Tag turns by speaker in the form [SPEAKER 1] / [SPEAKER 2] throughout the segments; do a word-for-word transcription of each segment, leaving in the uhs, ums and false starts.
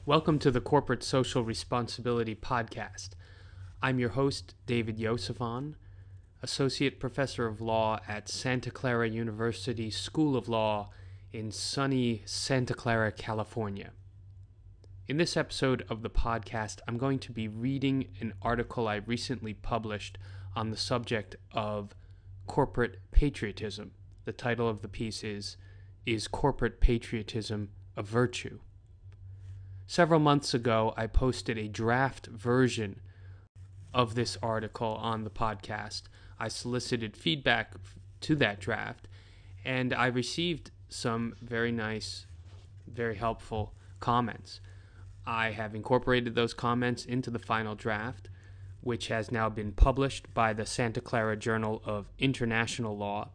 [SPEAKER 1] Welcome to the Corporate Social Responsibility Podcast. I'm your host, David Yosefan, Associate Professor of Law at Santa Clara University School of Law in sunny Santa Clara, California. In this episode of the podcast, I'm going to be reading an article I recently published on the subject of corporate patriotism. The title of the piece is, Is Corporate Patriotism a Virtue? Several months ago, I posted a draft version of this article on the podcast. I solicited feedback to that draft, and I received some very nice, very helpful comments. I have incorporated those comments into the final draft, which has now been published by the Santa Clara Journal of International Law.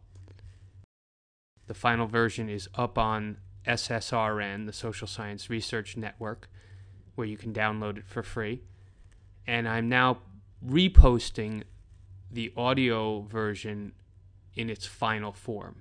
[SPEAKER 1] The final version is up on S S R N, the Social Science Research Network, where you can download it for free. And I'm now reposting the audio version in its final form.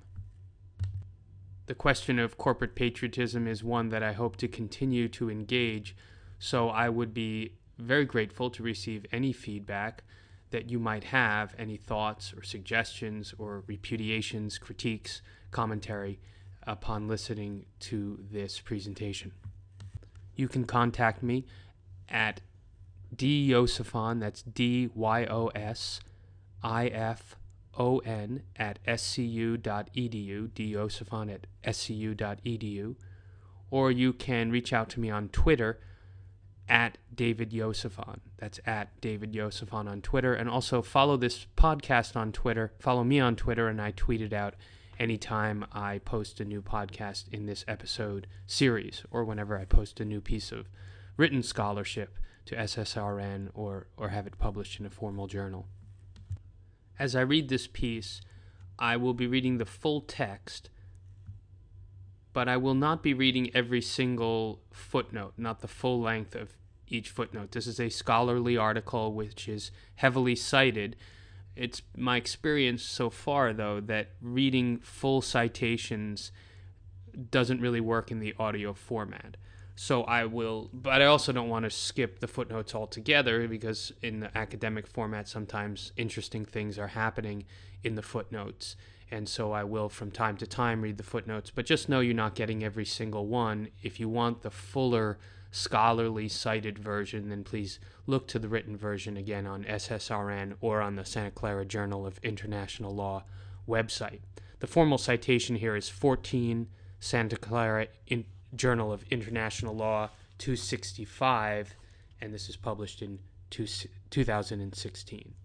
[SPEAKER 1] The question of corporate patriotism is one that I hope to continue to engage, so I would be very grateful to receive any feedback that you might have, any thoughts or suggestions or repudiations, critiques, commentary upon listening to this presentation. You can contact me at dyosifon, that's D Y O S I F O N, at S C U dot E D U, dyosifon at S C U dot E D U, or you can reach out to me on Twitter at David Yosefan. That's at David Yosefan on Twitter, and also follow this podcast on Twitter. Follow me on Twitter, and I tweet it out anytime I post a new podcast in this episode series, or whenever I post a new piece of written scholarship to S S R N or, or have it published in a formal journal. As I read this piece, I will be reading the full text, but I will not be reading every single footnote, not the full length of each footnote. This is a scholarly article which is heavily cited. It's my experience so far, though, that reading full citations doesn't really work in the audio format. So I will, but I also don't want to skip the footnotes altogether, because in the academic format, sometimes interesting things are happening in the footnotes. And so I will, from time to time, read the footnotes. But just know you're not getting every single one. If you want the fuller, scholarly cited version, then please look to the written version again on S S R N or on the Santa Clara Journal of International Law website. The formal citation here is fourteen Santa Clara in Journal of International Law two sixty-five, and this is published in two thousand sixteen.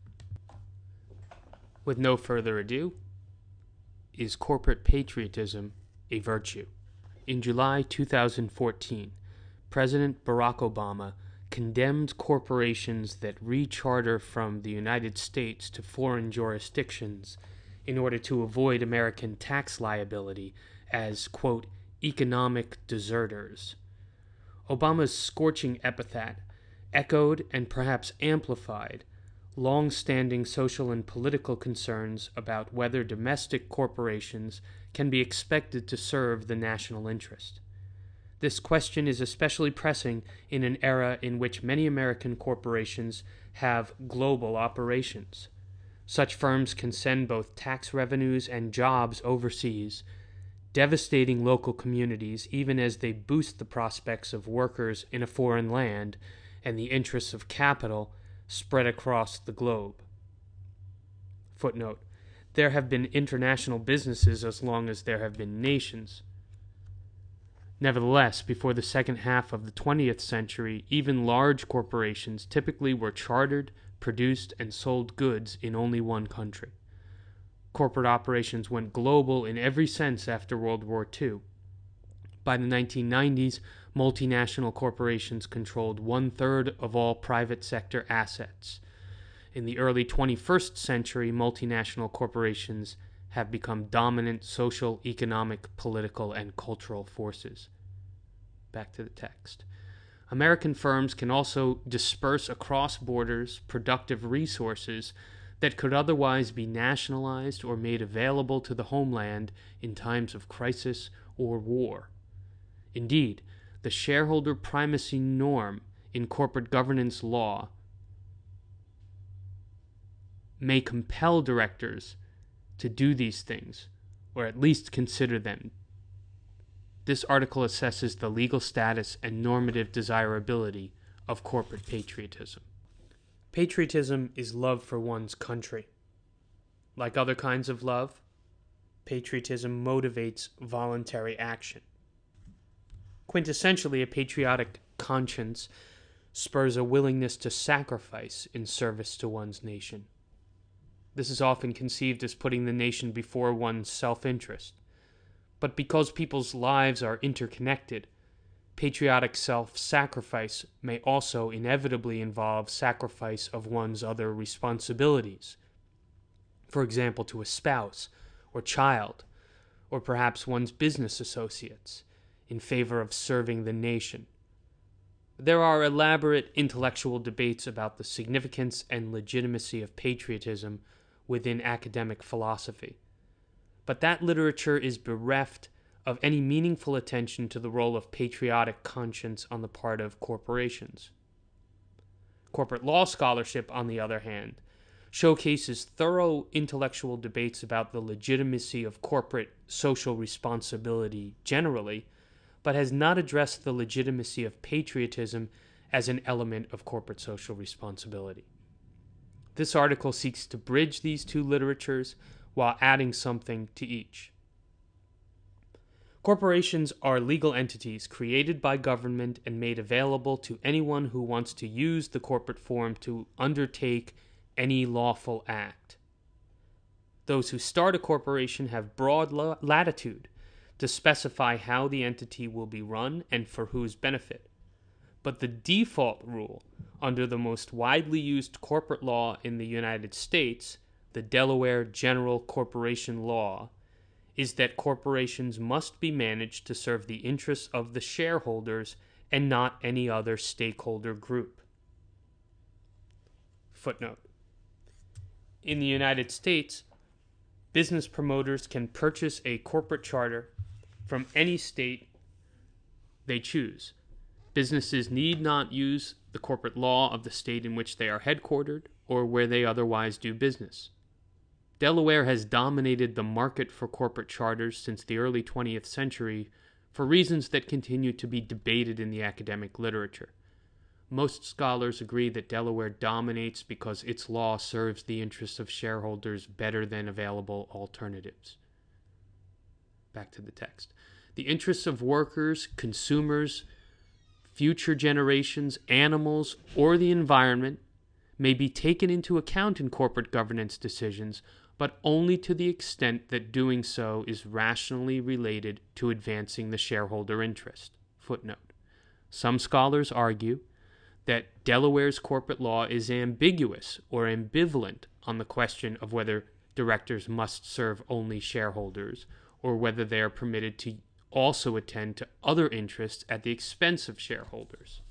[SPEAKER 1] With no further ado, is corporate patriotism a virtue? In July two thousand fourteen, President Barack Obama condemned corporations that re-charter from the United States to foreign jurisdictions in order to avoid American tax liability as, quote, economic deserters. Obama's scorching epithet echoed and perhaps amplified long-standing social and political concerns about whether domestic corporations can be expected to serve the national interest. This question is especially pressing in an era in which many American corporations have global operations. Such firms can send both tax revenues and jobs overseas, devastating local communities even as they boost the prospects of workers in a foreign land and the interests of capital spread across the globe. Footnote: there have been international businesses as long as there have been nations. Nevertheless, before the second half of the twentieth century, even large corporations typically were chartered, produced, and sold goods in only one country. Corporate operations went global in every sense after World War Two. By the nineteen nineties, multinational corporations controlled one-third of all private sector assets. In the early twenty-first century, multinational corporations have become dominant social, economic, political, and cultural forces. Back to the text. American firms can also disperse across borders productive resources that could otherwise be nationalized or made available to the homeland in times of crisis or war. Indeed, the shareholder primacy norm in corporate governance law may compel directors to do these things, or at least consider them. This article assesses the legal status and normative desirability of corporate patriotism. Patriotism is love for one's country. Like other kinds of love, patriotism motivates voluntary action. Quintessentially, a patriotic conscience spurs a willingness to sacrifice in service to one's nation. This is often conceived as putting the nation before one's self-interest. But because people's lives are interconnected, patriotic self-sacrifice may also inevitably involve sacrifice of one's other responsibilities. For example, to a spouse or child, or perhaps one's business associates, in favor of serving the nation. There are elaborate intellectual debates about the significance and legitimacy of patriotism within academic philosophy. But that literature is bereft of any meaningful attention to the role of patriotic conscience on the part of corporations. Corporate law scholarship, on the other hand, showcases thorough intellectual debates about the legitimacy of corporate social responsibility generally, but has not addressed the legitimacy of patriotism as an element of corporate social responsibility. This article seeks to bridge these two literatures while adding something to each. Corporations are legal entities created by government and made available to anyone who wants to use the corporate form to undertake any lawful act. Those who start a corporation have broad latitude to specify how the entity will be run and for whose benefit. But the default rule under the most widely used corporate law in the United States, the Delaware General Corporation Law, is that corporations must be managed to serve the interests of the shareholders and not any other stakeholder group. Footnote. In the United States, business promoters can purchase a corporate charter from any state they choose. Businesses need not use the corporate law of the state in which they are headquartered or where they otherwise do business. Delaware has dominated the market for corporate charters since the early twentieth century for reasons that continue to be debated in the academic literature. Most scholars agree that Delaware dominates because its law serves the interests of shareholders better than available alternatives. Back to the text. The interests of workers, consumers, future generations, animals, or the environment may be taken into account in corporate governance decisions, but only to the extent that doing so is rationally related to advancing the shareholder interest. Footnote. Some scholars argue that Delaware's corporate law is ambiguous or ambivalent on the question of whether directors must serve only shareholders or whether they are permitted to also attend to other interests at the expense of shareholders.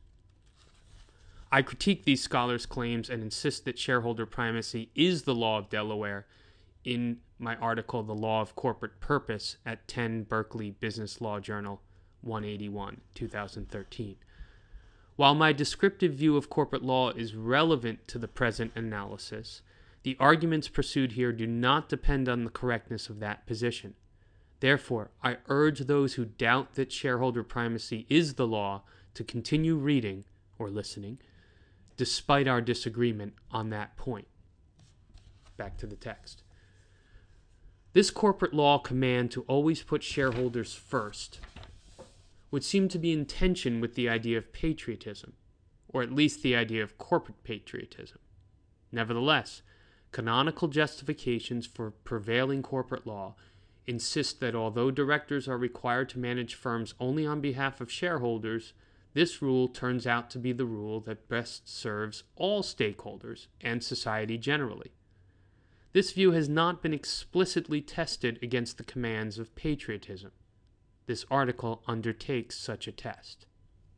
[SPEAKER 1] I critique these scholars' claims and insist that shareholder primacy is the law of Delaware in my article, The Law of Corporate Purpose, at ten Berkeley Business Law Journal, one eighty-one, two thousand thirteen. While my descriptive view of corporate law is relevant to the present analysis, the arguments pursued here do not depend on the correctness of that position. Therefore, I urge those who doubt that shareholder primacy is the law to continue reading, or listening, despite our disagreement on that point. Back to the text. This corporate law command to always put shareholders first would seem to be in tension with the idea of patriotism, or at least the idea of corporate patriotism. Nevertheless, canonical justifications for prevailing corporate law insist that although directors are required to manage firms only on behalf of shareholders, this rule turns out to be the rule that best serves all stakeholders and society generally. This view has not been explicitly tested against the commands of patriotism. This article undertakes such a test.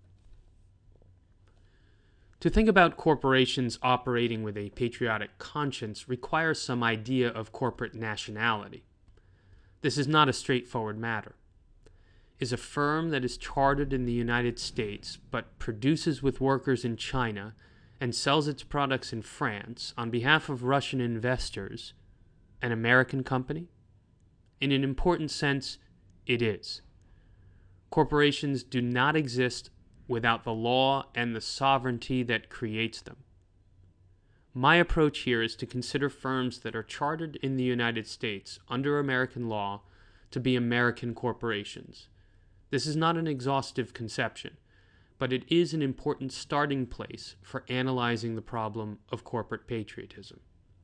[SPEAKER 1] To think about corporations operating with a patriotic conscience requires some idea of corporate nationality. This is not a straightforward matter. is a firm that is chartered in the United States but produces with workers in China and sells its products in France on behalf of Russian investors an American company? In an important sense, it is. Corporations do not exist without the law and the sovereignty that creates them. My approach here is to consider firms that are chartered in the United States under American law to be American corporations. This is not an exhaustive conception, but it is an important starting place for analyzing the problem of corporate patriotism.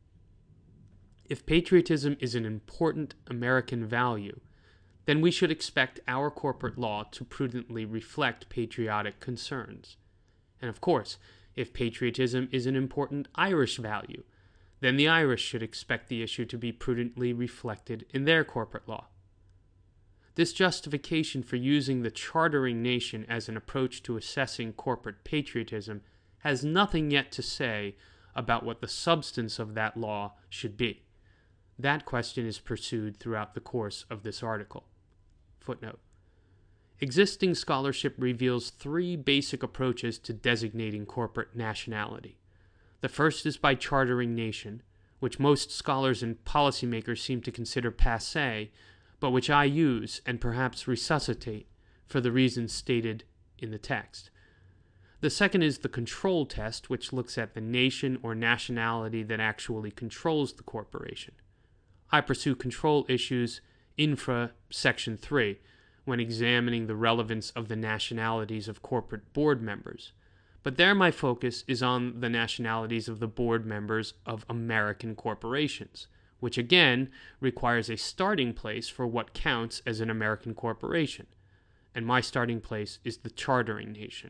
[SPEAKER 1] If patriotism is an important American value, then we should expect our corporate law to prudently reflect patriotic concerns. And of course, if patriotism is an important Irish value, then the Irish should expect the issue to be prudently reflected in their corporate law. This justification for using the chartering nation as an approach to assessing corporate patriotism has nothing yet to say about what the substance of that law should be. That question is pursued throughout the course of this article. Footnote. Existing scholarship reveals three basic approaches to designating corporate nationality. The first is by chartering nation, which most scholars and policymakers seem to consider passé, but which I use and perhaps resuscitate for the reasons stated in the text. The second is the control test, which looks at the nation or nationality that actually controls the corporation. I pursue control issues infra Section three when examining the relevance of the nationalities of corporate board members, but there my focus is on the nationalities of the board members of American corporations, which again requires a starting place for what counts as an American corporation, and my starting place is the chartering nation.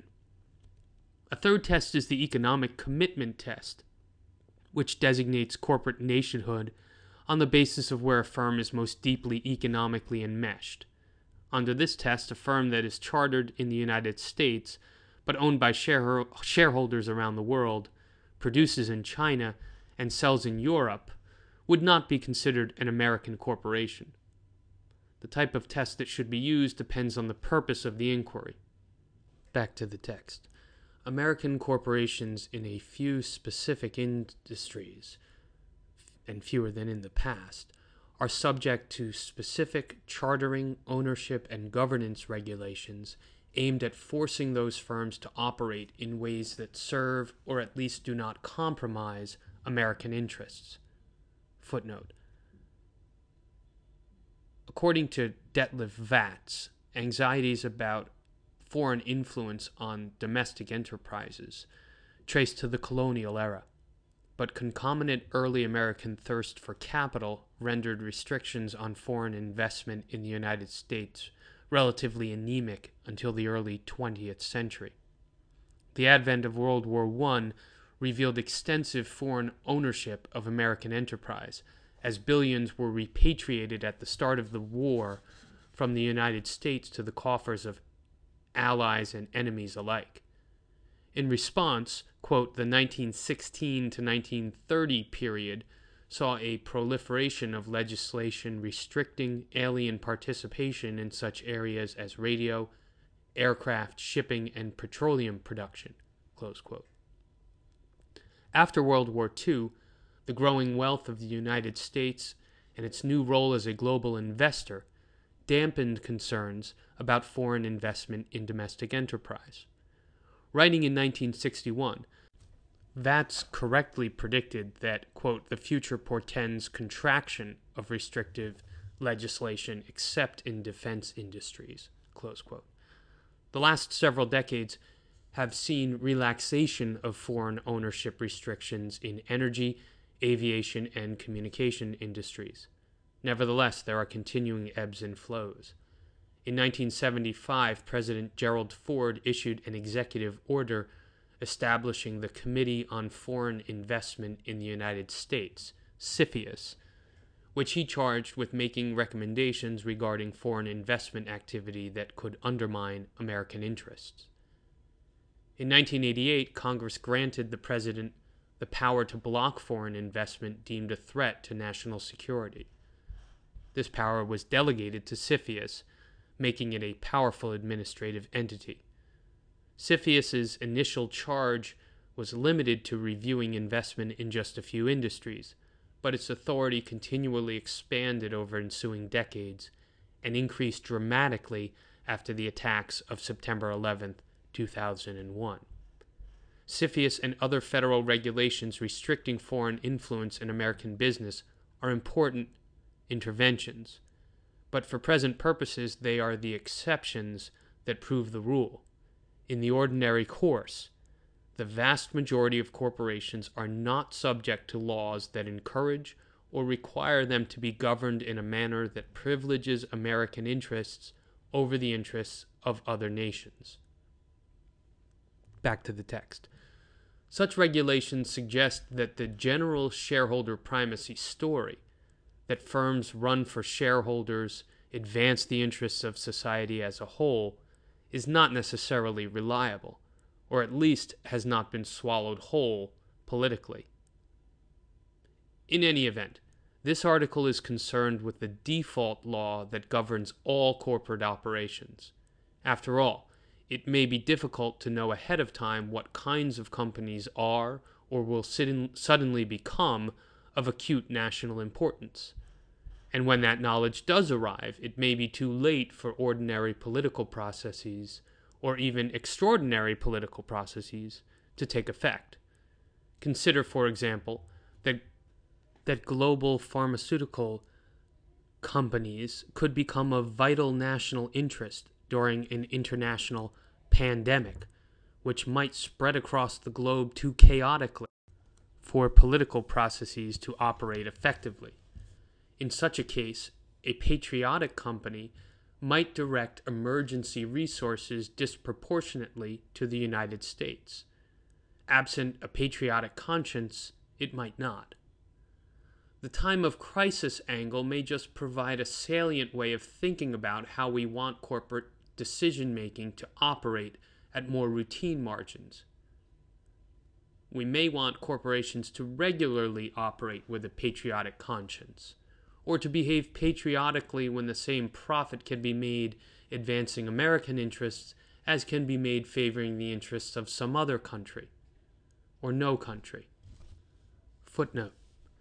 [SPEAKER 1] A third test is the economic commitment test, which designates corporate nationhood on the basis of where a firm is most deeply economically enmeshed. Under this test, a firm that is chartered in the United States but owned by share- shareholders around the world, produces in China, and sells in Europe would not be considered an American corporation. The type of test that should be used depends on the purpose of the inquiry. Back to the text. American corporations in a few specific industries, and fewer than in the past, are subject to specific chartering, ownership, and governance regulations aimed at forcing those firms to operate in ways that serve or at least do not compromise American interests. Footnote. According to Detlev Vatz, anxieties about foreign influence on domestic enterprises trace to the colonial era, but concomitant early American thirst for capital rendered restrictions on foreign investment in the United States relatively anemic until the early twentieth century. The advent of World War One revealed extensive foreign ownership of American enterprise, as billions were repatriated at the start of the war from the United States to the coffers of allies and enemies alike. In response, quote, the nineteen sixteen to nineteen thirty period saw a proliferation of legislation restricting alien participation in such areas as radio, aircraft, shipping, and petroleum production, close quote. After World War Two, the growing wealth of the United States and its new role as a global investor dampened concerns about foreign investment in domestic enterprise. Writing in nineteen sixty-one, Vatz correctly predicted that, quote, the future portends contraction of restrictive legislation except in defense industries, close quote. The last several decades have seen relaxation of foreign ownership restrictions in energy, aviation, and communication industries. Nevertheless, there are continuing ebbs and flows. In nineteen seventy-five, President Gerald Ford issued an executive order establishing the Committee on Foreign Investment in the United States, CFIUS, which he charged with making recommendations regarding foreign investment activity that could undermine American interests. In nineteen eighty-eight, Congress granted the President the power to block foreign investment deemed a threat to national security. This power was delegated to CFIUS, making it a powerful administrative entity. CFIUS's initial charge was limited to reviewing investment in just a few industries, but its authority continually expanded over ensuing decades and increased dramatically after the attacks of September eleventh, two thousand one. CFIUS and other federal regulations restricting foreign influence in American business are important interventions, but for present purposes they are the exceptions that prove the rule. In the ordinary course, the vast majority of corporations are not subject to laws that encourage or require them to be governed in a manner that privileges American interests over the interests of other nations. Back to the text. Such regulations suggest that the general shareholder primacy story, that firms run for shareholders, advance the interests of society as a whole, is not necessarily reliable, or at least has not been swallowed whole politically. In any event, this article is concerned with the default law that governs all corporate operations. After all, it may be difficult to know ahead of time what kinds of companies are or will suddenly become of acute national importance. And when that knowledge does arrive, it may be too late for ordinary political processes, or even extraordinary political processes, to take effect. Consider, for example, that, that global pharmaceutical companies could become of vital national interest during an international pandemic, which might spread across the globe too chaotically for political processes to operate effectively. In such a case, a patriotic company might direct emergency resources disproportionately to the United States. Absent a patriotic conscience, it might not. The time of crisis angle may just provide a salient way of thinking about how we want corporate decision-making to operate at more routine margins. We may want corporations to regularly operate with a patriotic conscience, or to behave patriotically when the same profit can be made advancing American interests as can be made favoring the interests of some other country, or no country. Footnote.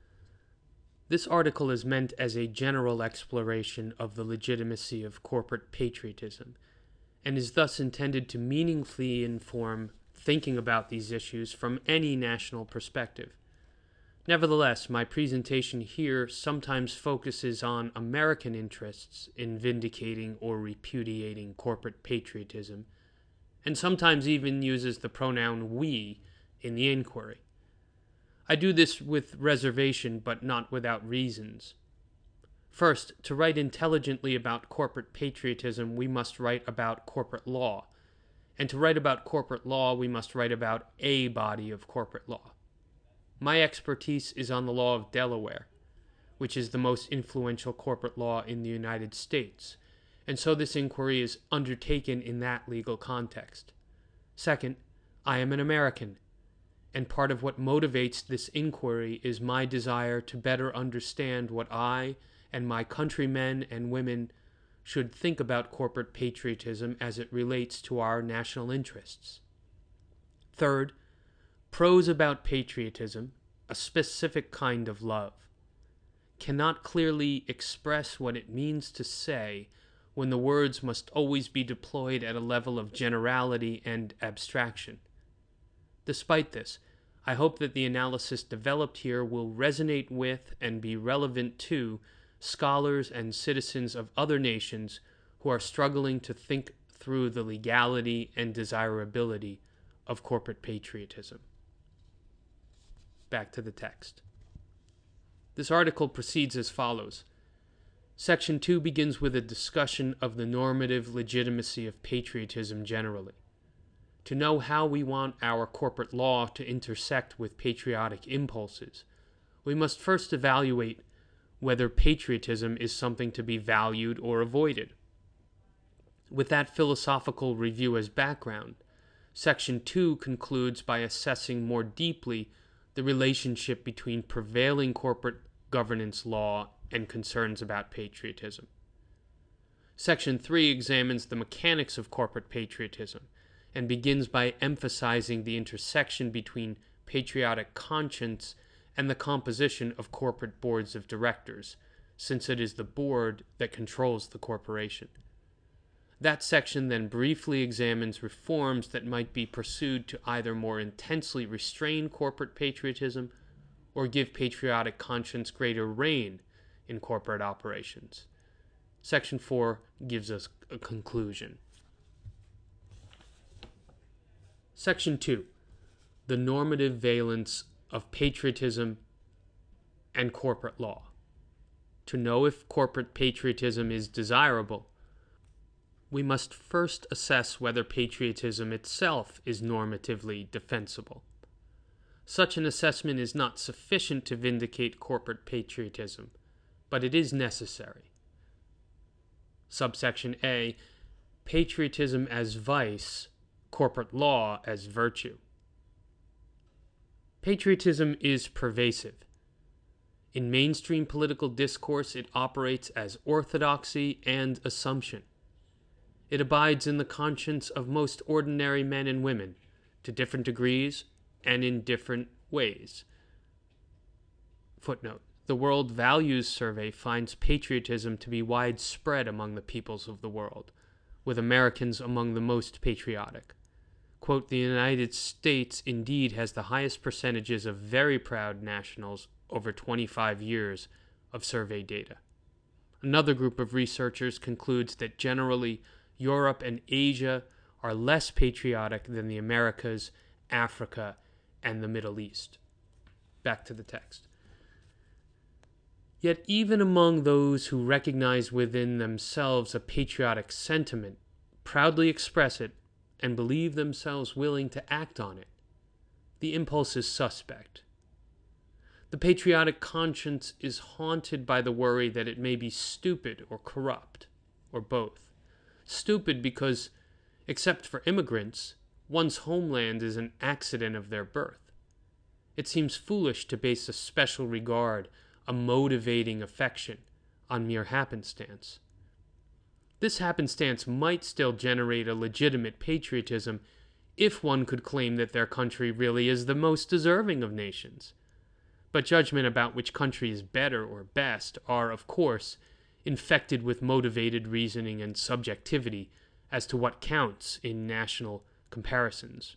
[SPEAKER 1] This article is meant as a general exploration of the legitimacy of corporate patriotism, and is thus intended to meaningfully inform thinking about these issues from any national perspective. Nevertheless, my presentation here sometimes focuses on American interests in vindicating or repudiating corporate patriotism, and sometimes even uses the pronoun we in the inquiry. I do this with reservation, but not without reasons. First, to write intelligently about corporate patriotism, we must write about corporate law, and to write about corporate law, we must write about a body of corporate law. My expertise is on the law of Delaware, which is the most influential corporate law in the United States, and so this inquiry is undertaken in that legal context. Second, I am an American, and part of what motivates this inquiry is my desire to better understand what I and my countrymen and women should think about corporate patriotism as it relates to our national interests. Third, prose about patriotism, a specific kind of love, cannot clearly express what it means to say when the words must always be deployed at a level of generality and abstraction. Despite this, I hope that the analysis developed here will resonate with and be relevant to scholars and citizens of other nations who are struggling to think through the legality and desirability of corporate patriotism. Back to the text. This article proceeds as follows. Section two begins with a discussion of the normative legitimacy of patriotism generally. To know how we want our corporate law to intersect with patriotic impulses, we must first evaluate whether patriotism is something to be valued or avoided. With that philosophical review as background, Section two concludes by assessing more deeply the relationship between prevailing corporate governance law and concerns about patriotism. Section three examines the mechanics of corporate patriotism and begins by emphasizing the intersection between patriotic conscience and the composition of corporate boards of directors, since it is the board that controls the corporation. That section then briefly examines reforms that might be pursued to either more intensely restrain corporate patriotism or give patriotic conscience greater reign in corporate operations. Section four gives us a conclusion. Section two. The normative valence of patriotism and corporate law. To know if corporate patriotism is desirable, we must first assess whether patriotism itself is normatively defensible. Such an assessment is not sufficient to vindicate corporate patriotism, but it is necessary. Subsection A, patriotism as vice, corporate law as virtue. Patriotism is pervasive. In mainstream political discourse, it operates as orthodoxy and assumption. It abides in the conscience of most ordinary men and women, to different degrees and in different ways. Footnote. The World Values Survey finds patriotism to be widespread among the peoples of the world, with Americans among the most patriotic. Quote, the United States indeed has the highest percentages of very proud nationals over twenty-five years of survey data. Another group of researchers concludes that generally Europe and Asia are less patriotic than the Americas, Africa, and the Middle East. Back to the text. Yet even among those who recognize within themselves a patriotic sentiment, proudly express it, and believe themselves willing to act on it, the impulse is suspect. The patriotic conscience is haunted by the worry that it may be stupid or corrupt, or both. Stupid because, except for immigrants, one's homeland is an accident of their birth. It seems foolish to base a special regard, a motivating affection, on mere happenstance. This happenstance might still generate a legitimate patriotism if one could claim that their country really is the most deserving of nations. But judgment about which country is better or best are, of course, infected with motivated reasoning and subjectivity as to what counts in national comparisons.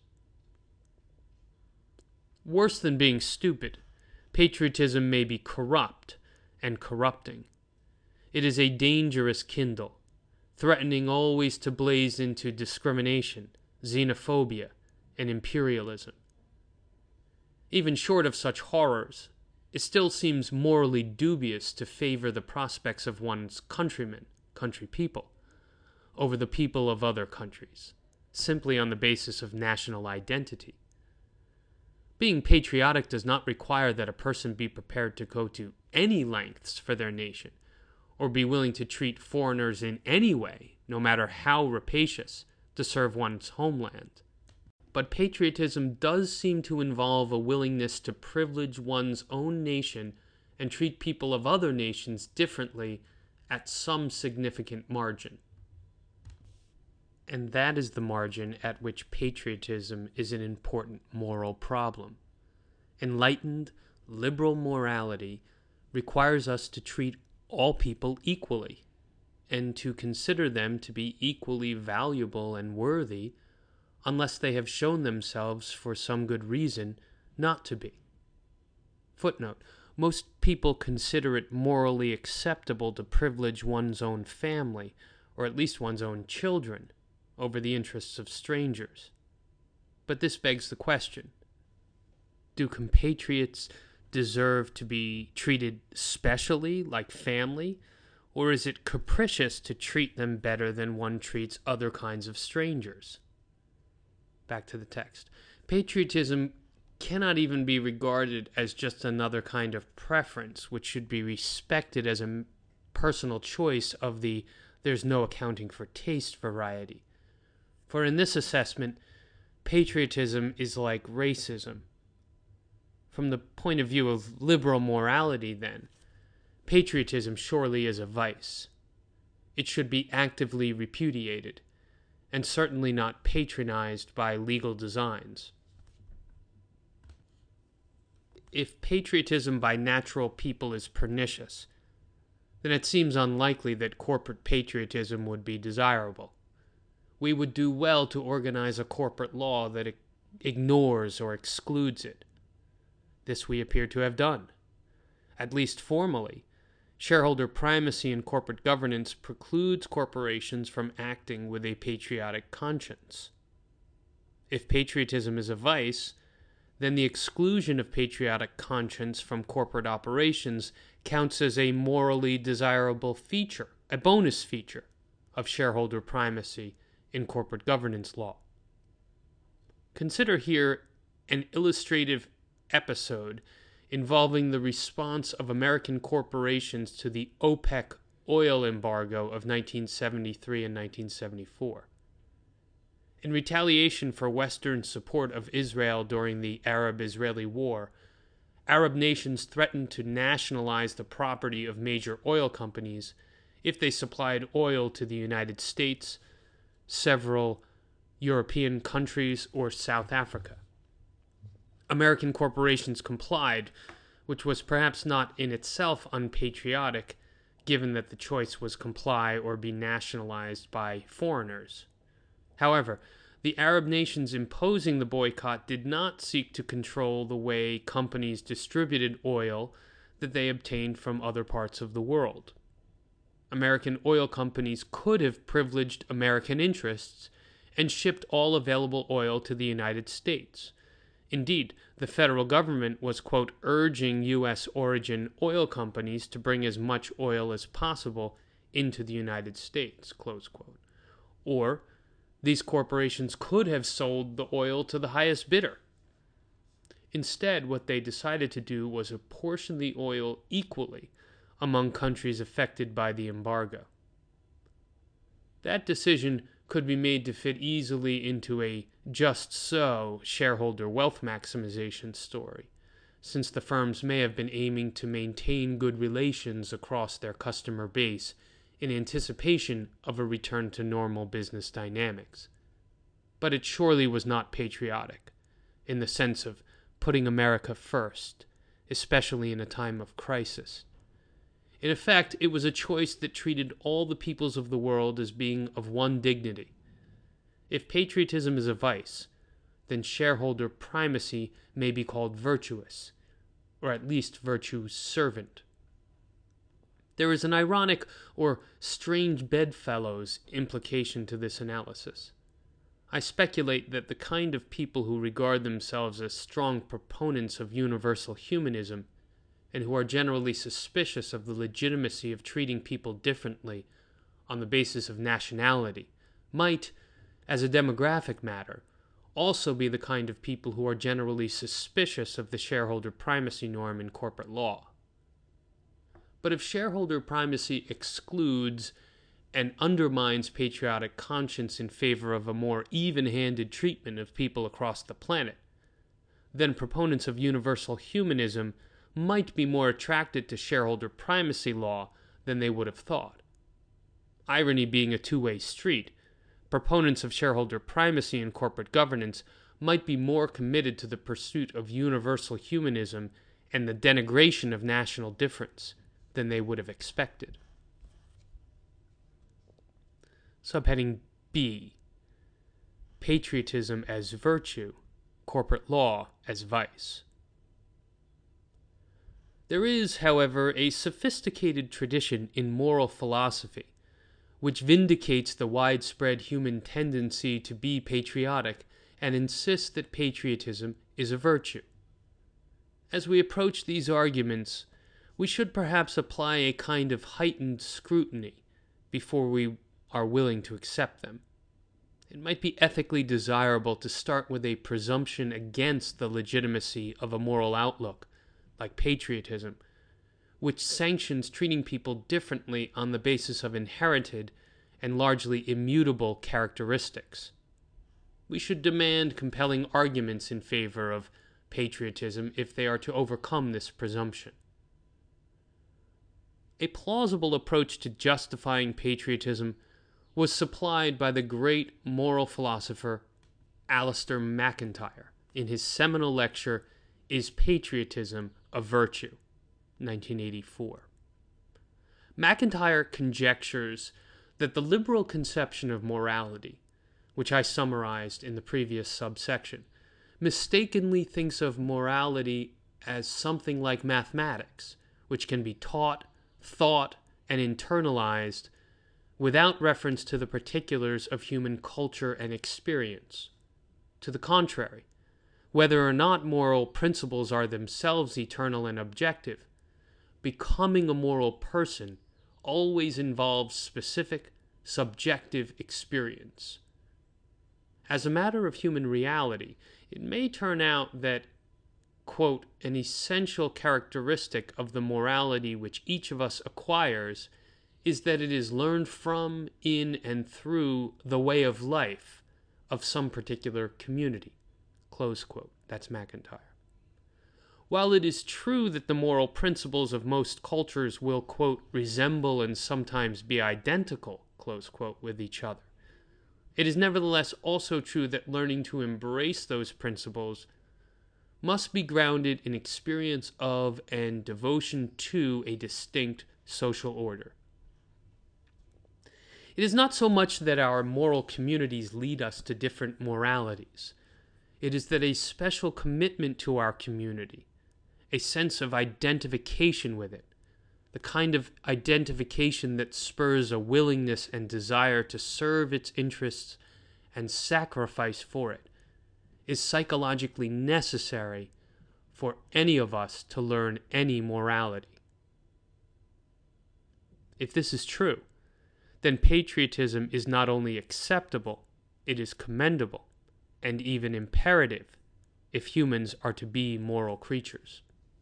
[SPEAKER 1] Worse than being stupid, patriotism may be corrupt and corrupting. It is a dangerous kindle, threatening always to blaze into discrimination, xenophobia, and imperialism. Even short of such horrors, it still seems morally dubious to favor the prospects of one's countrymen, country people, over the people of other countries, simply on the basis of national identity. Being patriotic does not require that a person be prepared to go to any lengths for their nation, or be willing to treat foreigners in any way, no matter how rapacious, to serve one's homeland. But patriotism does seem to involve a willingness to privilege one's own nation and treat people of other nations differently at some significant margin. And that is the margin at which patriotism is an important moral problem. Enlightened, liberal morality requires us to treat all people equally, and to consider them to be equally valuable and worthy, unless they have shown themselves for some good reason not to be. Footnote. Most people consider it morally acceptable to privilege one's own family, or at least one's own children, over the interests of strangers. But this begs the question, do compatriots deserve to be treated specially, like family, or is it capricious to treat them better than one treats other kinds of strangers? Back to the text. Patriotism cannot even be regarded as just another kind of preference, which should be respected as a personal choice of the there's no accounting for taste variety. For in this assessment, patriotism is like racism. From the point of view of liberal morality, then, patriotism surely is a vice. it should be actively repudiated, and certainly not patronized by legal designs. If patriotism by natural people is pernicious, then it seems unlikely that corporate patriotism would be desirable. We would do well to organize a corporate law that ignores or excludes it. This we appear to have done. At least formally, shareholder primacy in corporate governance precludes corporations from acting with a patriotic conscience. If patriotism is a vice, then the exclusion of patriotic conscience from corporate operations counts as a morally desirable feature, a bonus feature, of shareholder primacy in corporate governance law. Consider here an illustrative episode involving the response of American corporations to the OPEC oil embargo of nineteen seventy-three and nineteen seventy-four. In retaliation for Western support of Israel during the Arab-Israeli War, Arab nations threatened to nationalize the property of major oil companies if they supplied oil to the United States, several European countries, or South Africa. American corporations complied, which was perhaps not in itself unpatriotic, given that the choice was comply or be nationalized by foreigners. However, the Arab nations imposing the boycott did not seek to control the way companies distributed oil that they obtained from other parts of the world. American oil companies could have privileged American interests and shipped all available oil to the United States. Indeed, the federal government was, quote, urging U S origin oil companies to bring as much oil as possible into the United States, close quote. Or, these corporations could have sold the oil to the highest bidder. Instead, what they decided to do was apportion the oil equally among countries affected by the embargo. That decision could be made to fit easily into a just so shareholder wealth maximization story, since the firms may have been aiming to maintain good relations across their customer base in anticipation of a return to normal business dynamics. But it surely was not patriotic, in the sense of putting America first, especially in a time of crisis. In effect, it was a choice that treated all the peoples of the world as being of one dignity. If patriotism is a vice, then shareholder primacy may be called virtuous, or at least virtue's servant. There is an ironic or strange bedfellows implication to this analysis. I speculate that the kind of people who regard themselves as strong proponents of universal humanism, and who are generally suspicious of the legitimacy of treating people differently on the basis of nationality, might, as a demographic matter, also be the kind of people who are generally suspicious of the shareholder primacy norm in corporate law. But if shareholder primacy excludes and undermines patriotic conscience in favor of a more even-handed treatment of people across the planet, then proponents of universal humanism might be more attracted to shareholder primacy law than they would have thought. Irony being a two-way street, proponents of shareholder primacy in corporate governance might be more committed to the pursuit of universal humanism and the denigration of national difference than they would have expected. Subheading B. Patriotism as virtue, corporate law as vice. There is, however, a sophisticated tradition in moral philosophy which vindicates the widespread human tendency to be patriotic and insists that patriotism is a virtue. As we approach these arguments, we should perhaps apply a kind of heightened scrutiny before we are willing to accept them. It might be ethically desirable to start with a presumption against the legitimacy of a moral outlook, like patriotism, which sanctions treating people differently on the basis of inherited and largely immutable characteristics. We should demand compelling arguments in favor of patriotism if they are to overcome this presumption. A plausible approach to justifying patriotism was supplied by the great moral philosopher Alasdair MacIntyre in his seminal lecture, Is Patriotism a Virtue? nineteen eighty-four. MacIntyre conjectures that the liberal conception of morality, which I summarized in the previous subsection, mistakenly thinks of morality as something like mathematics, which can be taught, thought, and internalized without reference to the particulars of human culture and experience. To the contrary, whether or not moral principles are themselves eternal and objective, becoming a moral person always involves specific, subjective experience. As a matter of human reality, it may turn out that, quote, an essential characteristic of the morality which each of us acquires is that it is learned from, in, and through the way of life of some particular community, close quote. That's MacIntyre. While it is true that the moral principles of most cultures will, quote, resemble and sometimes be identical, close quote, with each other, it is nevertheless also true that learning to embrace those principles must be grounded in experience of and devotion to a distinct social order. It is not so much that our moral communities lead us to different moralities. It is that a special commitment to our community, a sense of identification with it, the kind of identification that spurs a willingness and desire to serve its interests and sacrifice for it, is psychologically necessary for any of us to learn any morality. If this is true, then patriotism is not only acceptable, it is commendable, and even imperative if humans are to be moral creatures.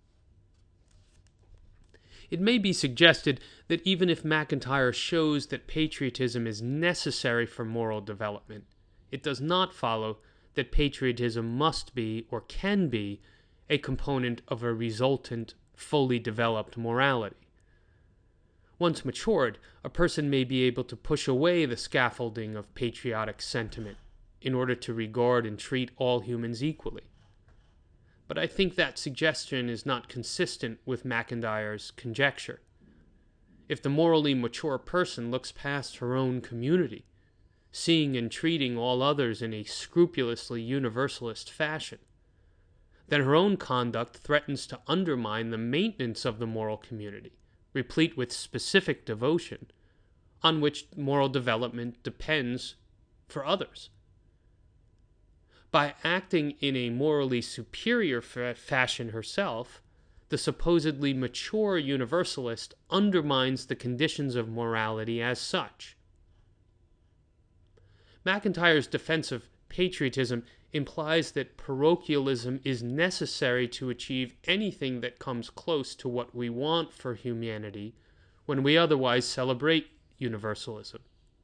[SPEAKER 1] It may be suggested that even if MacIntyre shows that patriotism is necessary for moral development, it does not follow that patriotism must be or can be a component of a resultant, fully developed morality. Once matured, a person may be able to push away the scaffolding of patriotic sentiment in order to regard and treat all humans equally. But I think that suggestion is not consistent with MacIntyre's conjecture. If the morally mature person looks past her own community, seeing and treating all others in a scrupulously universalist fashion, then her own conduct threatens to undermine the maintenance of the moral community, replete with specific devotion, on which moral development depends for others. By acting in a morally superior fa- fashion herself, the supposedly mature universalist undermines the conditions of morality as such. MacIntyre's defense of patriotism implies that parochialism is necessary to achieve anything that comes close to what we want for humanity when we otherwise celebrate universalism.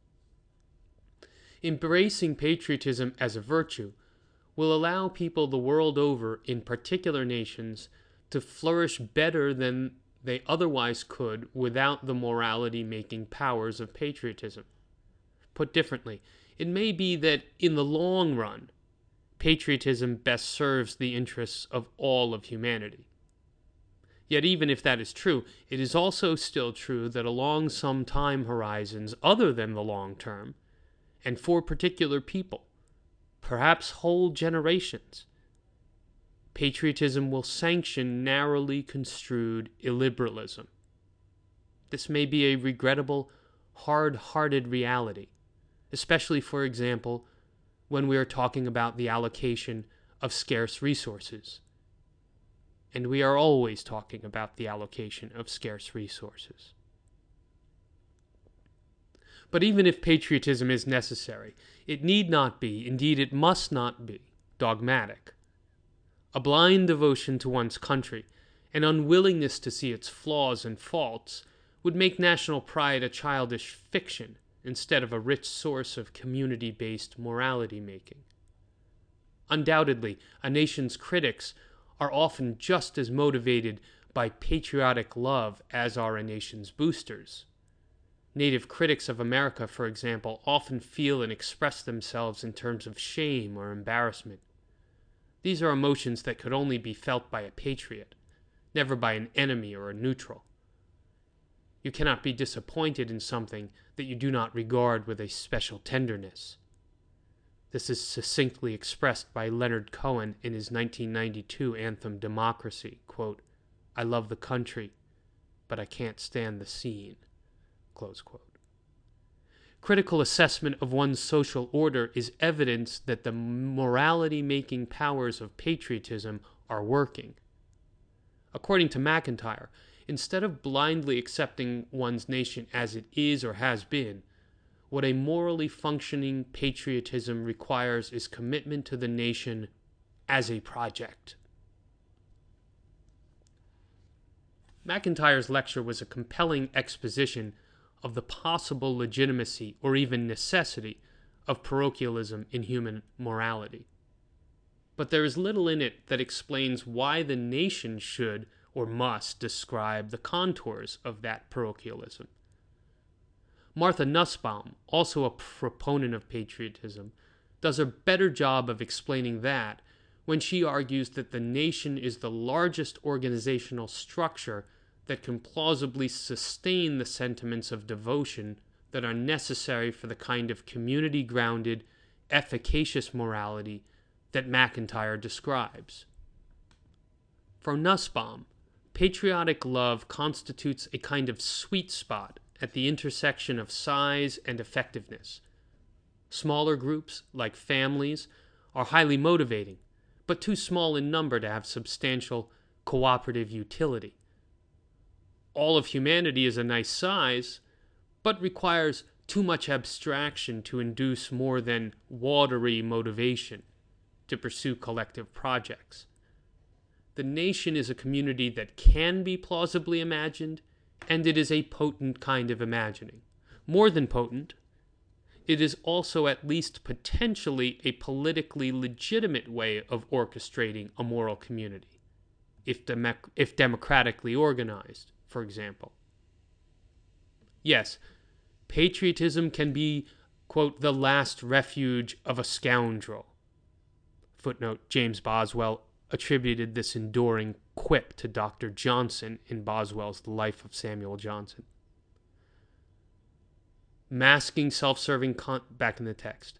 [SPEAKER 1] Embracing patriotism as a virtue will allow people the world over in particular nations to flourish better than they otherwise could without the morality-making powers of patriotism. Put differently, it may be that in the long run, patriotism best serves the interests of all of humanity. Yet even if that is true, it is also still true that along some time horizons other than the long term, and for particular people, perhaps whole generations, patriotism will sanction narrowly construed illiberalism. This may be a regrettable, hard-hearted reality, especially, for example, when we are talking about the allocation of scarce resources. And we are always talking about the allocation of scarce resources. But even if patriotism is necessary, it need not be, indeed it must not be, dogmatic. A blind devotion to one's country, an unwillingness to see its flaws and faults, would make national pride a childish fiction instead of a rich source of community-based morality-making. Undoubtedly, a nation's critics are often just as motivated by patriotic love as are a nation's boosters. Native critics of America, for example, often feel and express themselves in terms of shame or embarrassment. These are emotions that could only be felt by a patriot, never by an enemy or a neutral. You cannot be disappointed in something that you do not regard with a special tenderness. This is succinctly expressed by Leonard Cohen in his nineteen ninety-two anthem Democracy, quote, "I love the country, but I can't stand the scene." Close quote. Critical assessment of one's social order is evidence that the morality-making powers of patriotism are working. According to McIntyre, instead of blindly accepting one's nation as it is or has been, what a morally functioning patriotism requires is commitment to the nation as a project. McIntyre's lecture was a compelling exposition of the possible legitimacy or even necessity of parochialism in human morality. But there is little in it that explains why the nation should or must describe the contours of that parochialism. Martha Nussbaum, also a proponent of patriotism, does a better job of explaining that when she argues that the nation is the largest organizational structure that can plausibly sustain the sentiments of devotion that are necessary for the kind of community-grounded, efficacious morality that McIntyre describes. For Nussbaum, patriotic love constitutes a kind of sweet spot at the intersection of size and effectiveness. Smaller groups, like families, are highly motivating, but too small in number to have substantial cooperative utility. All of humanity is a nice size, but requires too much abstraction to induce more than watery motivation to pursue collective projects. The nation is a community that can be plausibly imagined, and it is a potent kind of imagining. More than potent, it is also at least potentially a politically legitimate way of orchestrating a moral community, if, dem- if democratically organized, for example. Yes, patriotism can be, quote, the last refuge of a scoundrel. Footnote, James Boswell attributed this enduring quip to Doctor Johnson in Boswell's The Life of Samuel Johnson. Masking self-serving con- back in the text.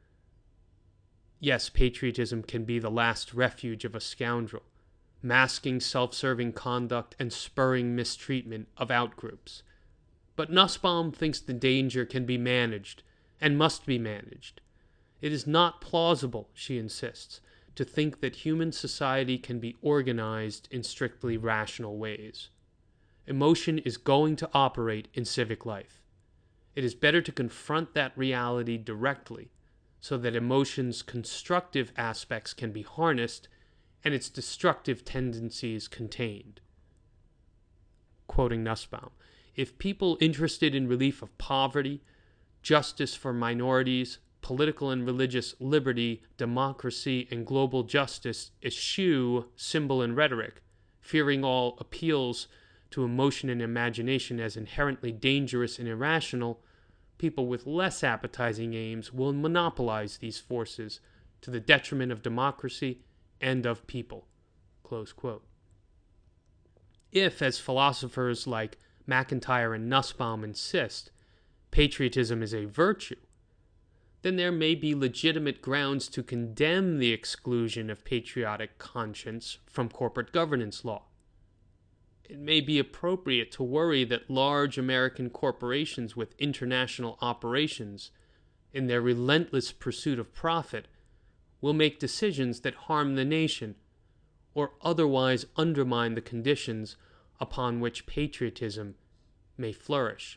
[SPEAKER 1] Yes, patriotism can be the last refuge of a scoundrel, masking self-serving conduct and spurring mistreatment of outgroups. But Nussbaum thinks the danger can be managed and must be managed. It is not plausible, she insists, to think that human society can be organized in strictly rational ways. Emotion is going to operate in civic life. It is better to confront that reality directly so that emotion's constructive aspects can be harnessed and its destructive tendencies contained. Quoting Nussbaum, if people interested in relief of poverty, justice for minorities, political and religious liberty, democracy, and global justice eschew symbol and rhetoric, fearing all appeals to emotion and imagination as inherently dangerous and irrational, people with less appetizing aims will monopolize these forces to the detriment of democracy and of people. Close quote. If, as philosophers like McIntyre and Nussbaum insist, patriotism is a virtue, then there may be legitimate grounds to condemn the exclusion of patriotic conscience from corporate governance law. It may be appropriate to worry that large American corporations with international operations, in their relentless pursuit of profit, will make decisions that harm the nation or otherwise undermine the conditions upon which patriotism may flourish.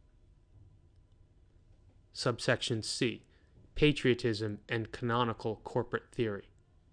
[SPEAKER 1] Subsection C. Patriotism and canonical corporate theory.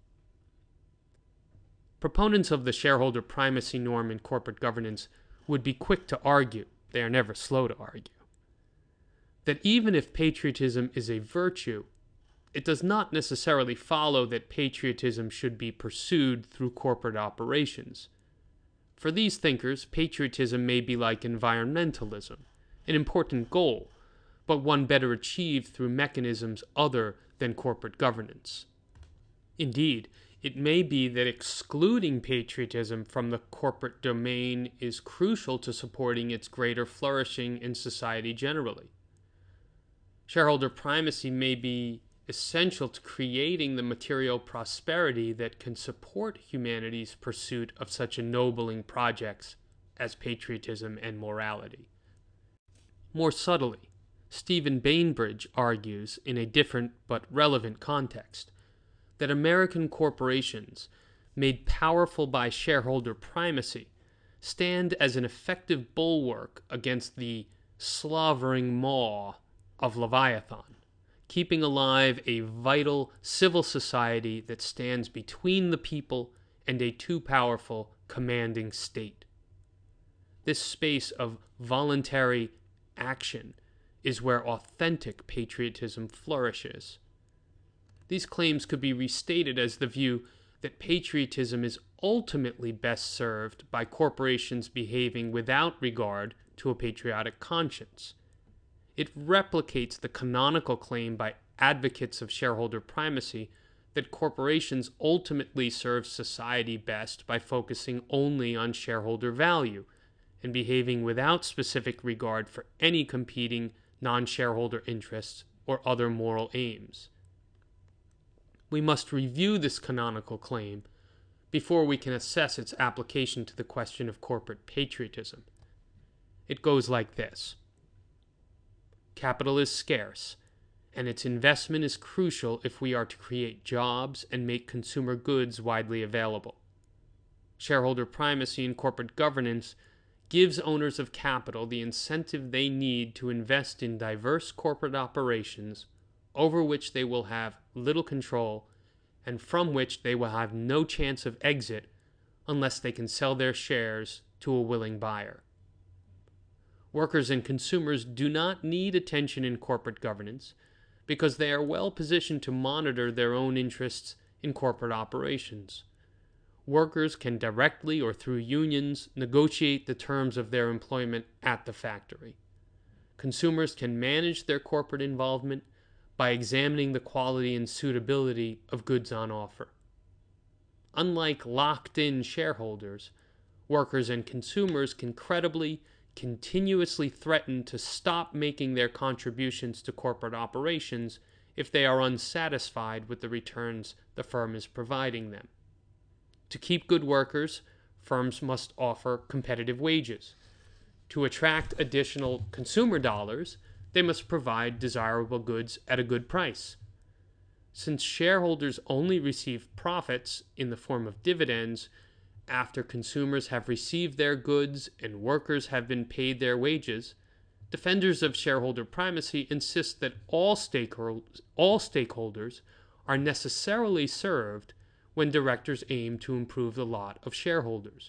[SPEAKER 1] Proponents of the shareholder primacy norm in corporate governance would be quick to argue, they are never slow to argue, that even if patriotism is a virtue, it does not necessarily follow that patriotism should be pursued through corporate operations. For these thinkers, patriotism may be like environmentalism, an important goal, but one better achieved through mechanisms other than corporate governance. Indeed, it may be that excluding patriotism from the corporate domain is crucial to supporting its greater flourishing in society generally. Shareholder primacy may be essential to creating the material prosperity that can support humanity's pursuit of such ennobling projects as patriotism and morality. More subtly, Stephen Bainbridge argues, in a different but relevant context, that American corporations, made powerful by shareholder primacy, stand as an effective bulwark against the slavering maw of Leviathan, keeping alive a vital civil society that stands between the people and a too powerful commanding state. This space of voluntary action is where authentic patriotism flourishes. These claims could be restated as the view that patriotism is ultimately best served by corporations behaving without regard to a patriotic conscience. It replicates the canonical claim by advocates of shareholder primacy that corporations ultimately serve society best by focusing only on shareholder value and behaving without specific regard for any competing non-shareholder interests or other moral aims. We must review this canonical claim before we can assess its application to the question of corporate patriotism. It goes like this. Capital is scarce, and its investment is crucial if we are to create jobs and make consumer goods widely available. Shareholder primacy in corporate governance gives owners of capital the incentive they need to invest in diverse corporate operations over which they will have little control and from which they will have no chance of exit unless they can sell their shares to a willing buyer. Workers and consumers do not need attention in corporate governance because they are well positioned to monitor their own interests in corporate operations. Workers can directly or through unions negotiate the terms of their employment at the factory. Consumers can manage their corporate involvement by examining the quality and suitability of goods on offer. Unlike locked-in shareholders, workers and consumers can credibly, continuously threaten to stop making their contributions to corporate operations if they are unsatisfied with the returns the firm is providing them. To keep good workers, firms must offer competitive wages. To attract additional consumer dollars, they must provide desirable goods at a good price. Since shareholders only receive profits in the form of dividends after consumers have received their goods and workers have been paid their wages, defenders of shareholder primacy insist that all stakeholders, all stakeholders are necessarily served when directors aim to improve the lot of shareholders.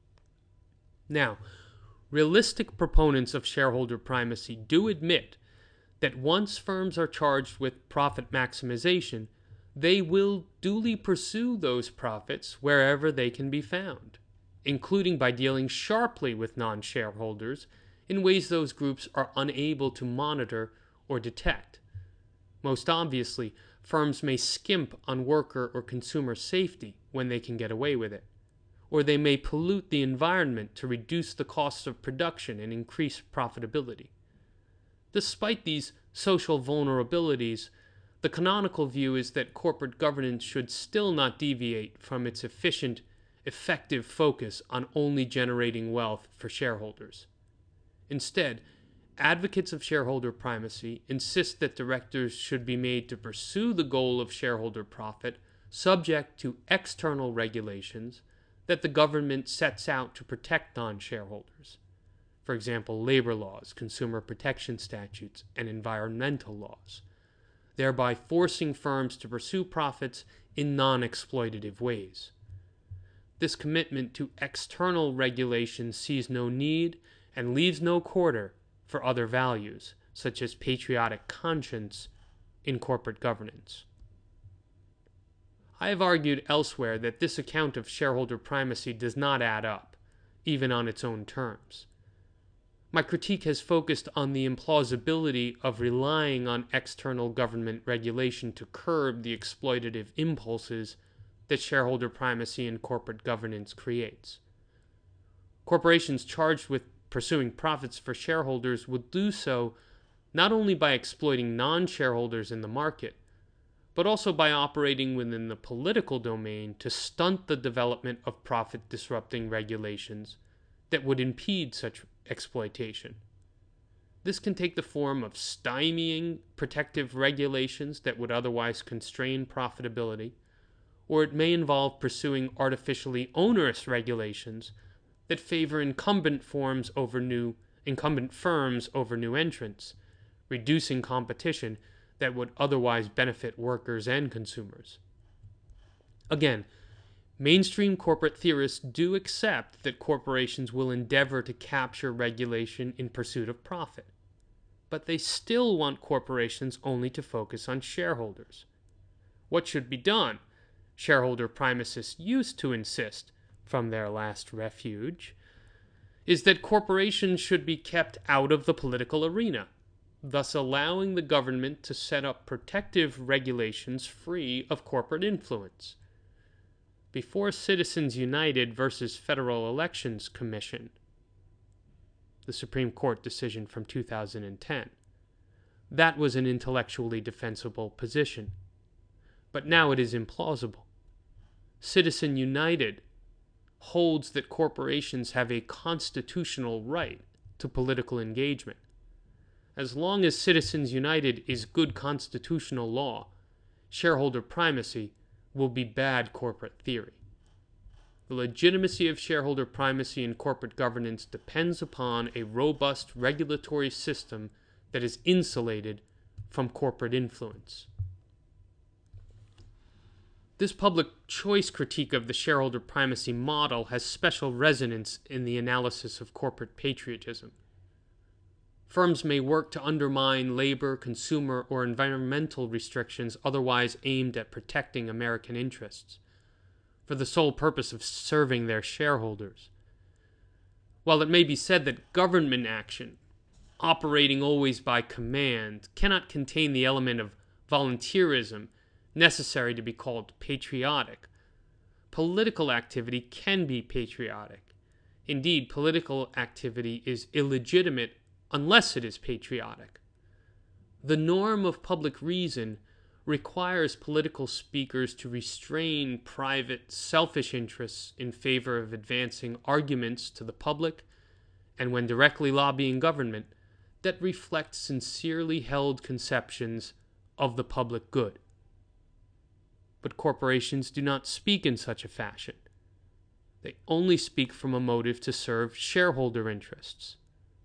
[SPEAKER 1] Now, realistic proponents of shareholder primacy do admit that once firms are charged with profit maximization, they will duly pursue those profits wherever they can be found, including by dealing sharply with non-shareholders in ways those groups are unable to monitor or detect. Most obviously, firms may skimp on worker or consumer safety when they can get away with it, or they may pollute the environment to reduce the costs of production and increase profitability. Despite these social vulnerabilities, the canonical view is that corporate governance should still not deviate from its efficient, effective focus on only generating wealth for shareholders. Instead, advocates of shareholder primacy insist that directors should be made to pursue the goal of shareholder profit subject to external regulations that the government sets out to protect non-shareholders. For example, labor laws, consumer protection statutes, and environmental laws, thereby forcing firms to pursue profits in non-exploitative ways. This commitment to external regulation sees no need and leaves no quarter for other values, such as patriotic conscience, in corporate governance. I have argued elsewhere that this account of shareholder primacy does not add up, even on its own terms. My critique has focused on the implausibility of relying on external government regulation to curb the exploitative impulses that shareholder primacy and corporate governance creates. Corporations charged with pursuing profits for shareholders would do so not only by exploiting non-shareholders in the market, but also by operating within the political domain to stunt the development of profit-disrupting regulations that would impede such exploitation. This can take the form of stymieing protective regulations that would otherwise constrain profitability, or it may involve pursuing artificially onerous regulations that favor incumbent forms over new incumbent firms over new entrants, reducing competition that would otherwise benefit workers and consumers. Again, mainstream corporate theorists do accept that corporations will endeavor to capture regulation in pursuit of profit, but they still want corporations only to focus on shareholders. What should be done? Shareholder primacists used to insist, from their last refuge, is that corporations should be kept out of the political arena, thus allowing the government to set up protective regulations free of corporate influence. Before Citizens United versus Federal Elections Commission, the Supreme Court decision from two thousand ten, that was an intellectually defensible position. But now it is implausible. Citizen United holds that corporations have a constitutional right to political engagement. As long as Citizens United is good constitutional law, shareholder primacy will be bad corporate theory. The legitimacy of shareholder primacy in corporate governance depends upon a robust regulatory system that is insulated from corporate influence. This public choice critique of the shareholder primacy model has special resonance in the analysis of corporate patriotism. Firms may work to undermine labor, consumer, or environmental restrictions otherwise aimed at protecting American interests, for the sole purpose of serving their shareholders. While it may be said that government action, operating always by command, cannot contain the element of volunteerism necessary to be called patriotic, political activity can be patriotic. Indeed, political activity is illegitimate unless it is patriotic. The norm of public reason requires political speakers to restrain private, selfish interests in favor of advancing arguments to the public, and when directly lobbying government, that reflect sincerely held conceptions of the public good. But corporations do not speak in such a fashion. They only speak from a motive to serve shareholder interests.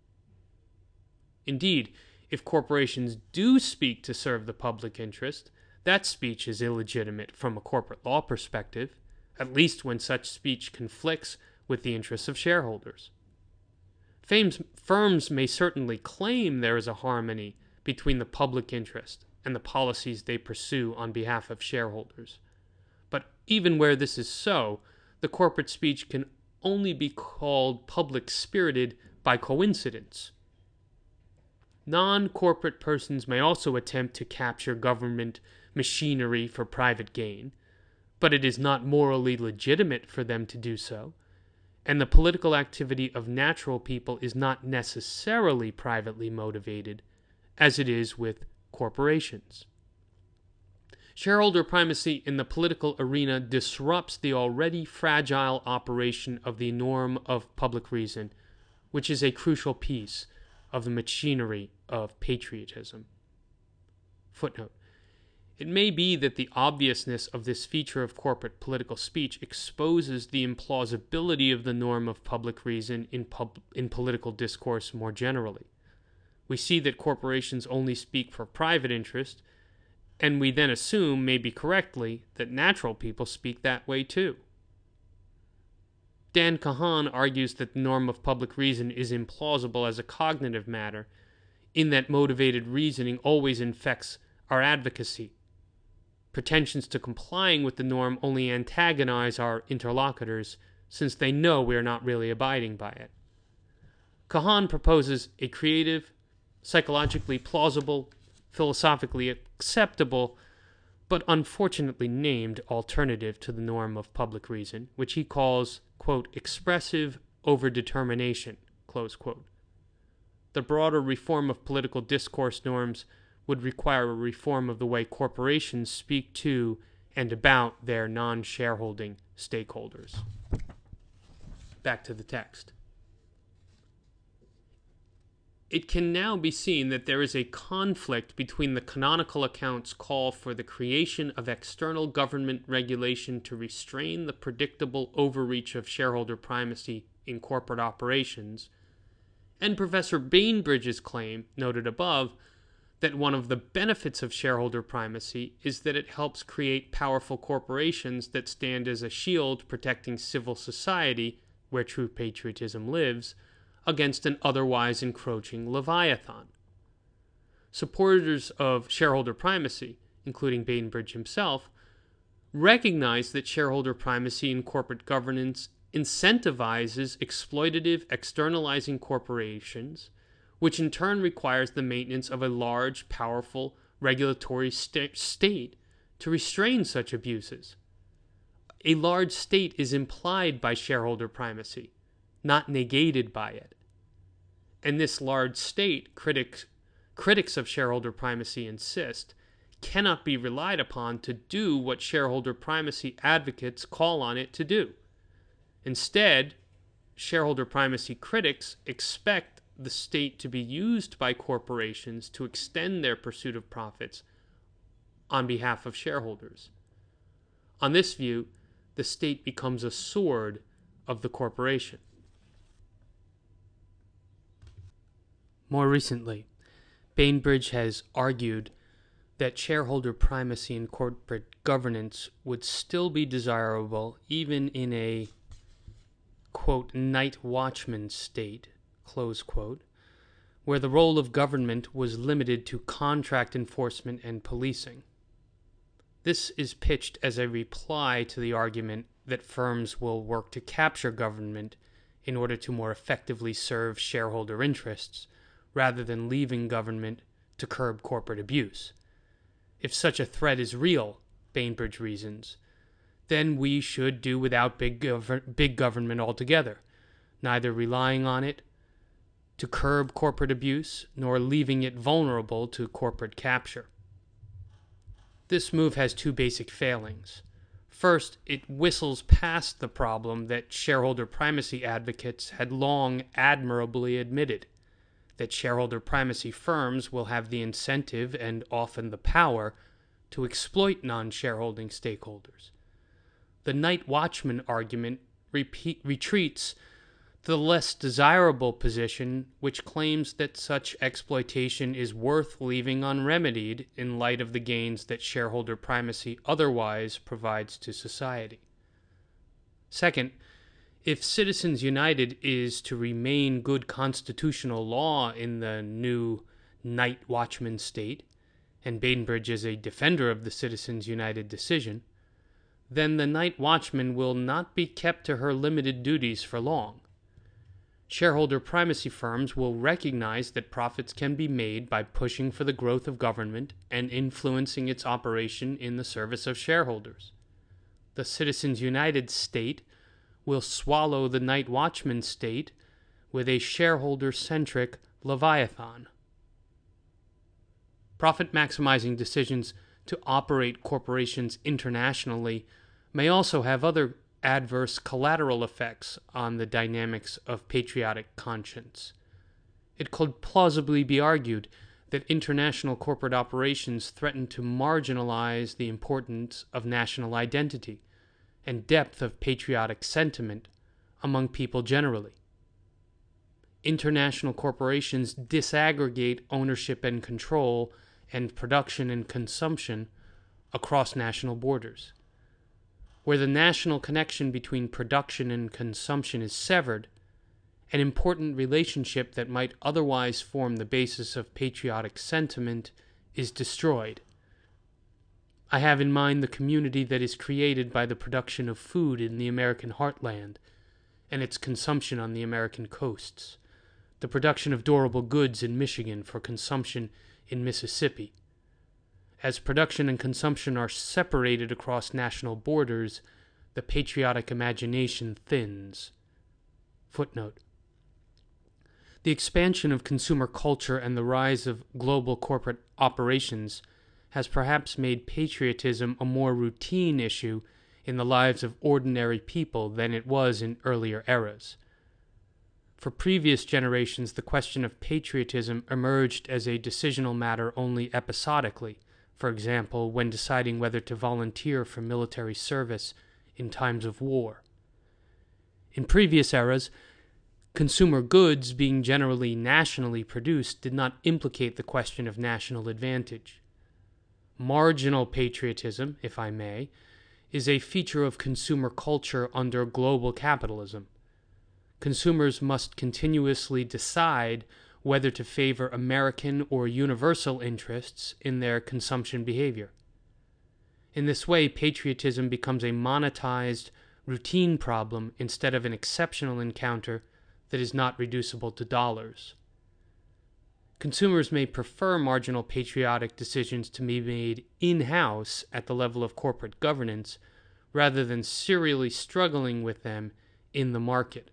[SPEAKER 1] Indeed, if corporations do speak to serve the public interest, that speech is illegitimate from a corporate law perspective, at least when such speech conflicts with the interests of shareholders. Firms may certainly claim there is a harmony between the public interest and the policies they pursue on behalf of shareholders. But even where this is so, the corporate speech can only be called public-spirited by coincidence. Non-corporate persons may also attempt to capture government machinery for private gain, but it is not morally legitimate for them to do so, and the political activity of natural people is not necessarily privately motivated, as it is with corporations. Shareholder primacy in the political arena disrupts the already fragile operation of the norm of public reason, which is a crucial piece of the machinery of patriotism. Footnote. It may be that the obviousness of this feature of corporate political speech exposes the implausibility of the norm of public reason in, pub- in political discourse more generally. We see that corporations only speak for private interest, and we then assume, maybe correctly, that natural people speak that way too. Dan Kahan argues that the norm of public reason is implausible as a cognitive matter, in that motivated reasoning always infects our advocacy. Pretensions to complying with the norm only antagonize our interlocutors since they know we are not really abiding by it. Kahan proposes a creative, psychologically plausible, philosophically acceptable, but unfortunately named alternative to the norm of public reason, which he calls, quote, expressive overdetermination, close quote. The broader reform of political discourse norms would require a reform of the way corporations speak to and about their non-shareholding stakeholders. Back to the text. It can now be seen that there is a conflict between the canonical account's call for the creation of external government regulation to restrain the predictable overreach of shareholder primacy in corporate operations, and Professor Bainbridge's claim, noted above, that one of the benefits of shareholder primacy is that it helps create powerful corporations that stand as a shield protecting civil society, where true patriotism lives, against an otherwise encroaching Leviathan. Supporters of shareholder primacy, including Bainbridge himself, recognize that shareholder primacy in corporate governance incentivizes exploitative, externalizing corporations, which in turn requires the maintenance of a large, powerful regulatory st- state to restrain such abuses. A large state is implied by shareholder primacy, not negated by it. And this large state, critics, critics of shareholder primacy insist, cannot be relied upon to do what shareholder primacy advocates call on it to do. Instead, shareholder primacy critics expect the state to be used by corporations to extend their pursuit of profits on behalf of shareholders. On this view, the state becomes a sword of the corporation. More recently, Bainbridge has argued that shareholder primacy in corporate governance would still be desirable even in a, quote, night watchman state, close quote, where the role of government was limited to contract enforcement and policing. This is pitched as a reply to the argument that firms will work to capture government in order to more effectively serve shareholder interests, rather than leaving government to curb corporate abuse. If such a threat is real, Bainbridge reasons, then we should do without big, gov- big government altogether, neither relying on it to curb corporate abuse nor leaving it vulnerable to corporate capture. This move has two basic failings. First, it whistles past the problem that shareholder primacy advocates had long admirably admitted, that shareholder primacy firms will have the incentive and often the power to exploit non-shareholding stakeholders. The night watchman argument repeat, retreats to the less desirable position which claims that such exploitation is worth leaving unremedied in light of the gains that shareholder primacy otherwise provides to society. Second, if Citizens United is to remain good constitutional law in the new night watchman state, and Bainbridge is a defender of the Citizens United decision, then the night watchman will not be kept to her limited duties for long. Shareholder primacy firms will recognize that profits can be made by pushing for the growth of government and influencing its operation in the service of shareholders. The Citizens United state will swallow the night watchman state with a shareholder-centric Leviathan. Profit-maximizing decisions to operate corporations internationally may also have other adverse collateral effects on the dynamics of patriotic conscience. It could plausibly be argued that international corporate operations threaten to marginalize the importance of national identity and depth of patriotic sentiment among people generally. International corporations disaggregate ownership and control and production and consumption across national borders. Where the national connection between production and consumption is severed, an important relationship that might otherwise form the basis of patriotic sentiment is destroyed. I have in mind the community that is created by the production of food in the American heartland, and its consumption on the American coasts, the production of durable goods in Michigan for consumption in Mississippi. As production and consumption are separated across national borders, the patriotic imagination thins. Footnote. The expansion of consumer culture and the rise of global corporate operations has perhaps made patriotism a more routine issue in the lives of ordinary people than it was in earlier eras. For previous generations, the question of patriotism emerged as a decisional matter only episodically, for example, when deciding whether to volunteer for military service in times of war. In previous eras, consumer goods being generally nationally produced did not implicate the question of national advantage. Marginal patriotism, if I may, is a feature of consumer culture under global capitalism. Consumers must continuously decide whether to favor American or universal interests in their consumption behavior. In this way, patriotism becomes a monetized, routine problem instead of an exceptional encounter that is not reducible to dollars. Consumers may prefer marginal patriotic decisions to be made in-house at the level of corporate governance, rather than serially struggling with them in the market.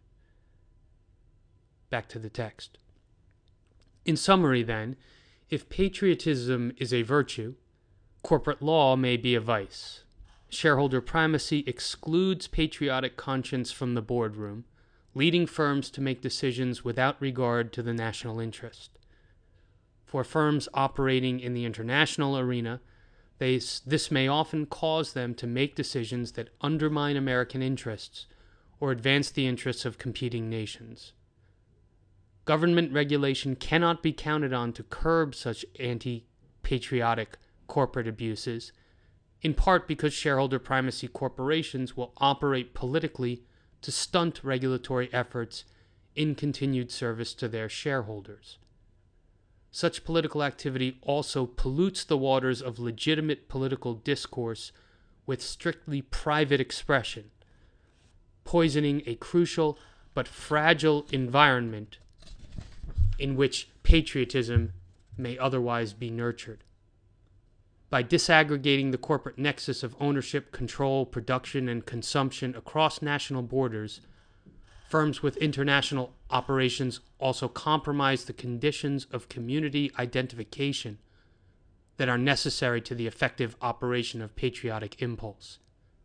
[SPEAKER 1] Back to the text. In summary, then, if patriotism is a virtue, corporate law may be a vice. Shareholder primacy excludes patriotic conscience from the boardroom, leading firms to make decisions without regard to the national interest. For firms operating in the international arena, they, this may often cause them to make decisions that undermine American interests or advance the interests of competing nations. Government regulation cannot be counted on to curb such anti-patriotic corporate abuses, in part because shareholder primacy corporations will operate politically to stunt regulatory efforts in continued service to their shareholders. Such political activity also pollutes the waters of legitimate political discourse with strictly private expression, poisoning a crucial but fragile environment in which patriotism may otherwise be nurtured. By disaggregating the corporate nexus of ownership, control, production, and consumption across national borders, firms with international operations also compromise the conditions of community identification that are necessary to the effective operation of patriotic impulse.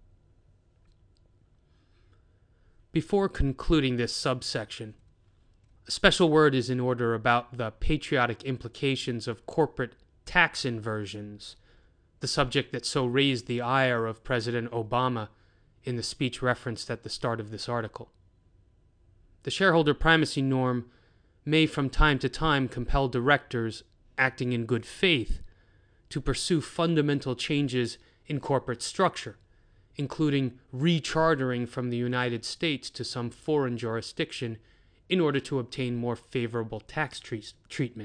[SPEAKER 1] Before concluding this subsection, a special word is in order about the patriotic implications of corporate tax inversions, the subject that so raised the ire of President Obama in the speech referenced at the start of this article. The shareholder primacy norm may from time to time compel directors acting in good faith to pursue fundamental changes in corporate structure, including rechartering from the United States to some foreign jurisdiction in order to obtain more favorable tax tre- treatment.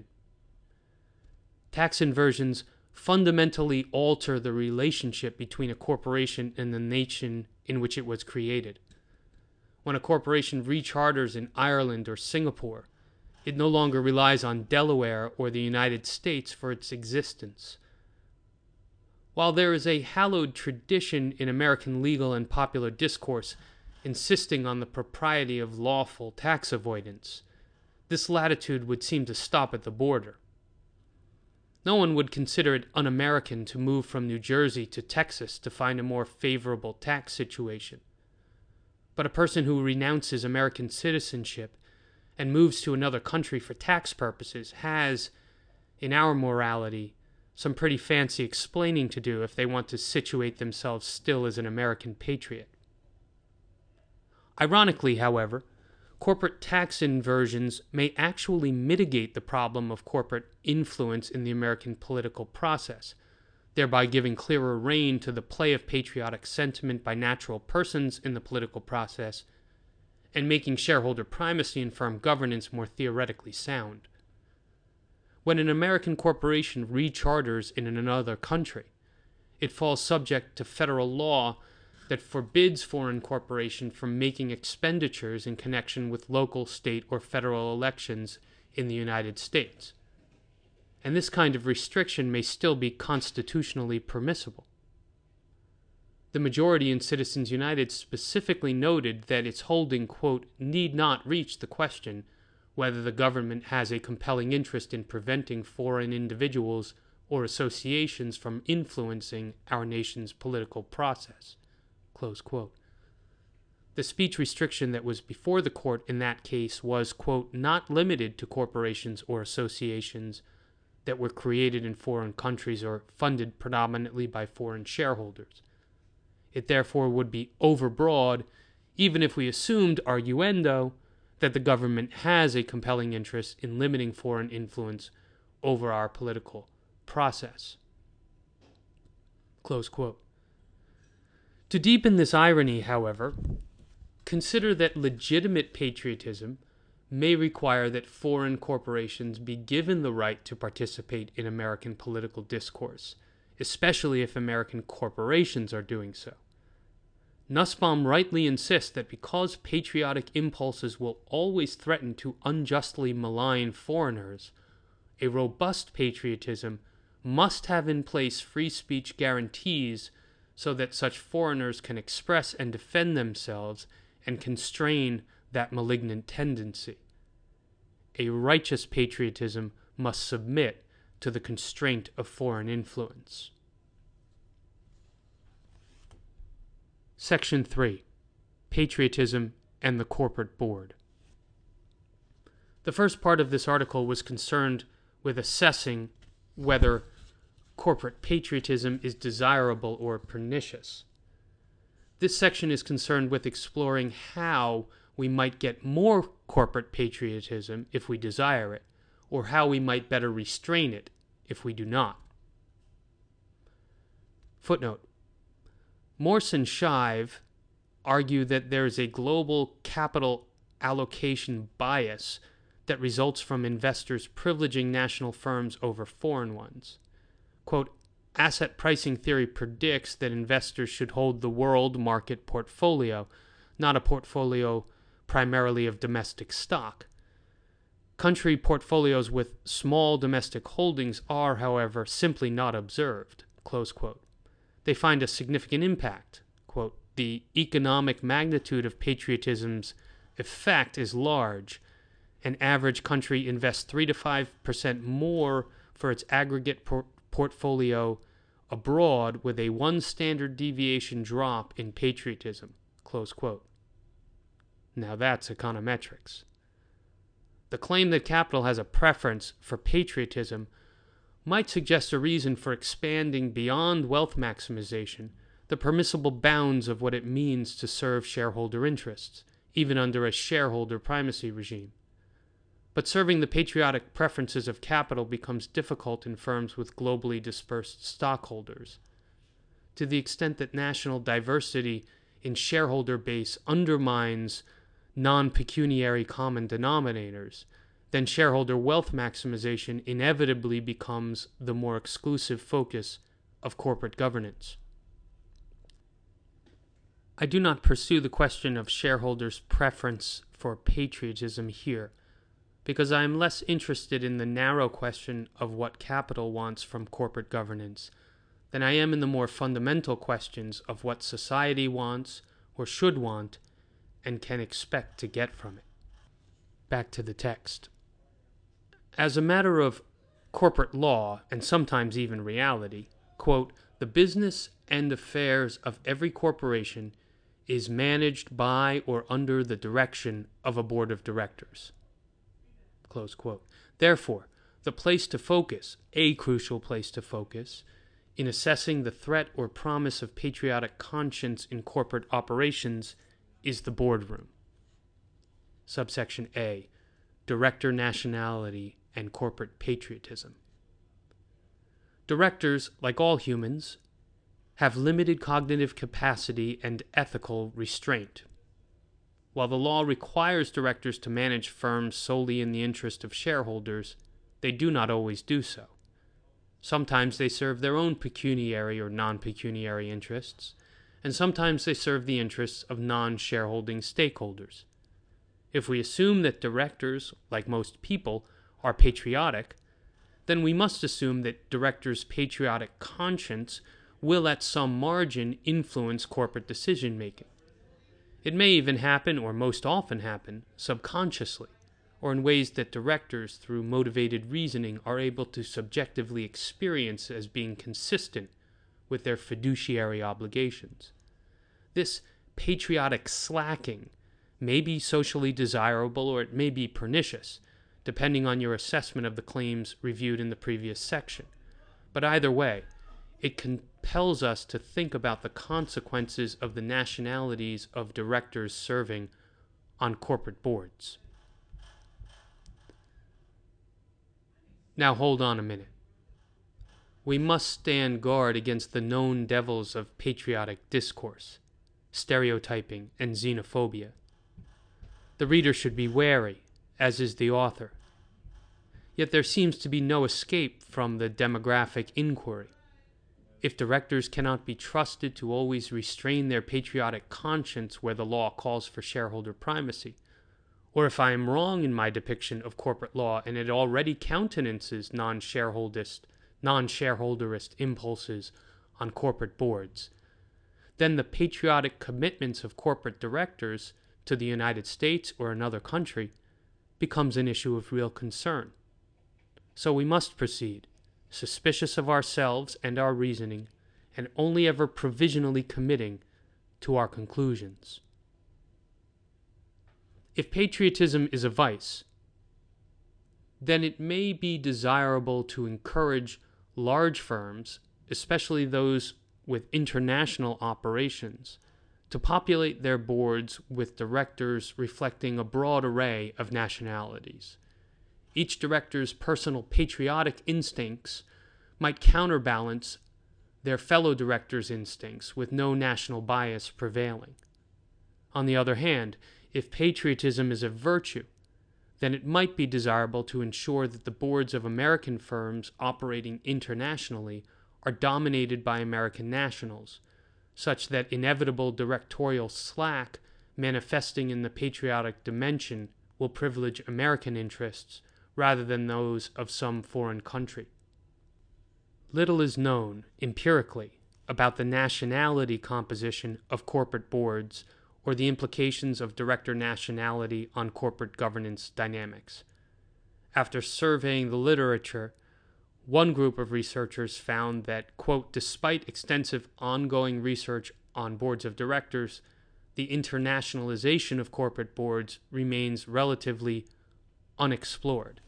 [SPEAKER 1] Tax inversions fundamentally alter the relationship between a corporation and the nation in which it was created. When a corporation recharters in Ireland or Singapore, it no longer relies on Delaware or the United States for its existence. While there is a hallowed tradition in American legal and popular discourse insisting on the propriety of lawful tax avoidance, this latitude would seem to stop at the border. No one would consider it un-American to move from New Jersey to Texas to find a more favorable tax situation. But a person who renounces American citizenship and moves to another country for tax purposes has, in our morality, some pretty fancy explaining to do if they want to situate themselves still as an American patriot. Ironically, however, corporate tax inversions may actually mitigate the problem of corporate influence in the American political process, thereby giving clearer rein to the play of patriotic sentiment by natural persons in the political process, and making shareholder primacy and firm governance more theoretically sound. When an American corporation recharters in another country, it falls subject to federal law that forbids foreign corporations from making expenditures in connection with local, state, or federal elections in the United States. And this kind of restriction may still be constitutionally permissible. The majority in Citizens United specifically noted that its holding, quote, need not reach the question whether the government has a compelling interest in preventing foreign individuals or associations from influencing our nation's political process, close quote. The speech restriction that was before the court in that case was, quote, not limited to corporations or associations that were created in foreign countries or funded predominantly by foreign shareholders. It therefore would be overbroad, even if we assumed, arguendo, that the government has a compelling interest in limiting foreign influence over our political process. Close quote. To deepen this irony, however, consider that legitimate patriotism may require that foreign corporations be given the right to participate in American political discourse, especially if American corporations are doing so. Nussbaum rightly insists that because patriotic impulses will always threaten to unjustly malign foreigners, a robust patriotism must have in place free speech guarantees so that such foreigners can express and defend themselves and constrain that malignant tendency. A righteous patriotism must submit to the constraint of foreign influence. Section three. Patriotism and the Corporate Board. The first part of this article was concerned with assessing whether corporate patriotism is desirable or pernicious. This section is concerned with exploring how we might get more corporate patriotism if we desire it, or how we might better restrain it if we do not. Footnote. Morse and Shive argue that there is a global capital allocation bias that results from investors privileging national firms over foreign ones. Quote, asset pricing theory predicts that investors should hold the world market portfolio, not a portfolio primarily of domestic stock. Country portfolios with small domestic holdings are, however, simply not observed, close quote. They find a significant impact. Quote, the economic magnitude of patriotism's effect is large. An average country invests three to five percent more for its aggregate por- portfolio abroad with a one standard deviation drop in patriotism, close quote. Now that's econometrics. The claim that capital has a preference for patriotism might suggest a reason for expanding beyond wealth maximization the permissible bounds of what it means to serve shareholder interests, even under a shareholder primacy regime. But serving the patriotic preferences of capital becomes difficult in firms with globally dispersed stockholders. To the extent that national diversity in shareholder base undermines non-pecuniary common denominators, then shareholder wealth maximization inevitably becomes the more exclusive focus of corporate governance. I do not pursue the question of shareholders' preference for patriotism here, because I am less interested in the narrow question of what capital wants from corporate governance than I am in the more fundamental questions of what society wants or should want and can expect to get from it. Back to the text. As a matter of corporate law, and sometimes even reality, quote, the business and affairs of every corporation is managed by or under the direction of a board of directors, close quote. Therefore, the place to focus, a crucial place to focus, in assessing the threat or promise of patriotic conscience in corporate operations is the boardroom. Subsection A, director nationality and corporate patriotism. Directors, like all humans, have limited cognitive capacity and ethical restraint. While the law requires directors to manage firms solely in the interest of shareholders, they do not always do so. Sometimes they serve their own pecuniary or non-pecuniary interests, and sometimes they serve the interests of non-shareholding stakeholders. If we assume that directors, like most people, are patriotic, then we must assume that directors' patriotic conscience will at some margin influence corporate decision-making. It may even happen, or most often happen, subconsciously, or in ways that directors, through motivated reasoning, are able to subjectively experience as being consistent with their fiduciary obligations. This patriotic slacking may be socially desirable or it may be pernicious, depending on your assessment of the claims reviewed in the previous section. But either way, it compels us to think about the consequences of the nationalities of directors serving on corporate boards. Now hold on a minute. We must stand guard against the known devils of patriotic discourse, stereotyping, and xenophobia. The reader should be wary, as is the author. Yet there seems to be no escape from the demographic inquiry. If directors cannot be trusted to always restrain their patriotic conscience where the law calls for shareholder primacy, or if I am wrong in my depiction of corporate law and it already countenances non-shareholderist, non-shareholderist impulses on corporate boards, then the patriotic commitments of corporate directors to the United States or another country becomes an issue of real concern. So we must proceed, suspicious of ourselves and our reasoning, and only ever provisionally committing to our conclusions. If patriotism is a vice, then it may be desirable to encourage large firms, especially those with international operations, to populate their boards with directors reflecting a broad array of nationalities. Each director's personal patriotic instincts might counterbalance their fellow directors' instincts with no national bias prevailing. On the other hand, if patriotism is a virtue, then it might be desirable to ensure that the boards of American firms operating internationally are dominated by American nationals, such that inevitable directorial slack manifesting in the patriotic dimension will privilege American interests rather than those of some foreign country. Little is known, empirically, about the nationality composition of corporate boards or the implications of director nationality on corporate governance dynamics. After surveying the literature, one group of researchers found that, quote, despite extensive ongoing research on boards of directors, the internationalization of corporate boards remains relatively unexplored.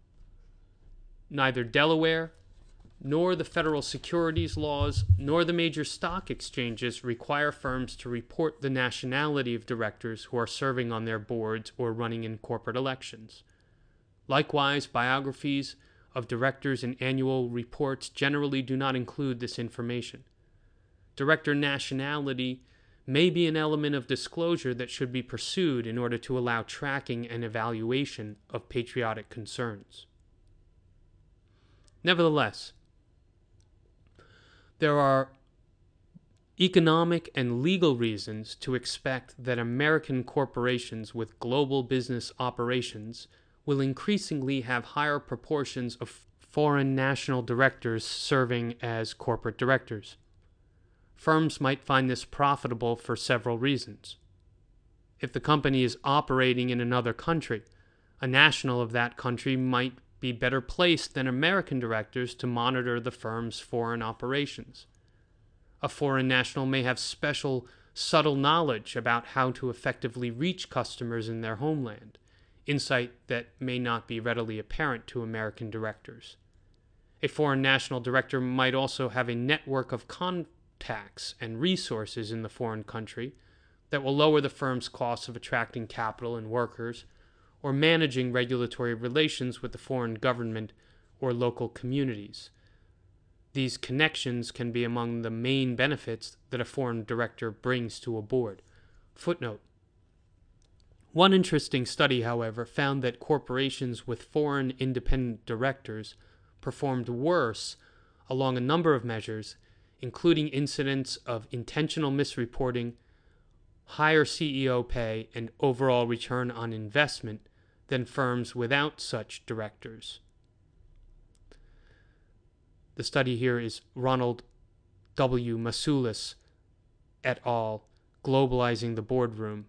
[SPEAKER 1] Neither Delaware, nor the federal securities laws, nor the major stock exchanges require firms to report the nationality of directors who are serving on their boards or running in corporate elections. Likewise, biographies of directors in annual reports generally do not include this information. Director nationality may be an element of disclosure that should be pursued in order to allow tracking and evaluation of patriotic concerns. Nevertheless, there are economic and legal reasons to expect that American corporations with global business operations will increasingly have higher proportions of foreign national directors serving as corporate directors. Firms might find this profitable for several reasons. If the company is operating in another country, a national of that country might be better placed than American directors to monitor the firm's foreign operations. A foreign national may have special, subtle knowledge about how to effectively reach customers in their homeland, insight that may not be readily apparent to American directors. A foreign national director might also have a network of contacts and resources in the foreign country that will lower the firm's costs of attracting capital and workers, or managing regulatory relations with the foreign government or local communities. These connections can be among the main benefits that a foreign director brings to a board. Footnote: one interesting study, however, found that corporations with foreign independent directors performed worse along a number of measures including incidents of intentional misreporting, higher C E O pay, and overall return on investment than firms without such directors. The study here is Ronald W. Masulis et al., Globalizing the Boardroom,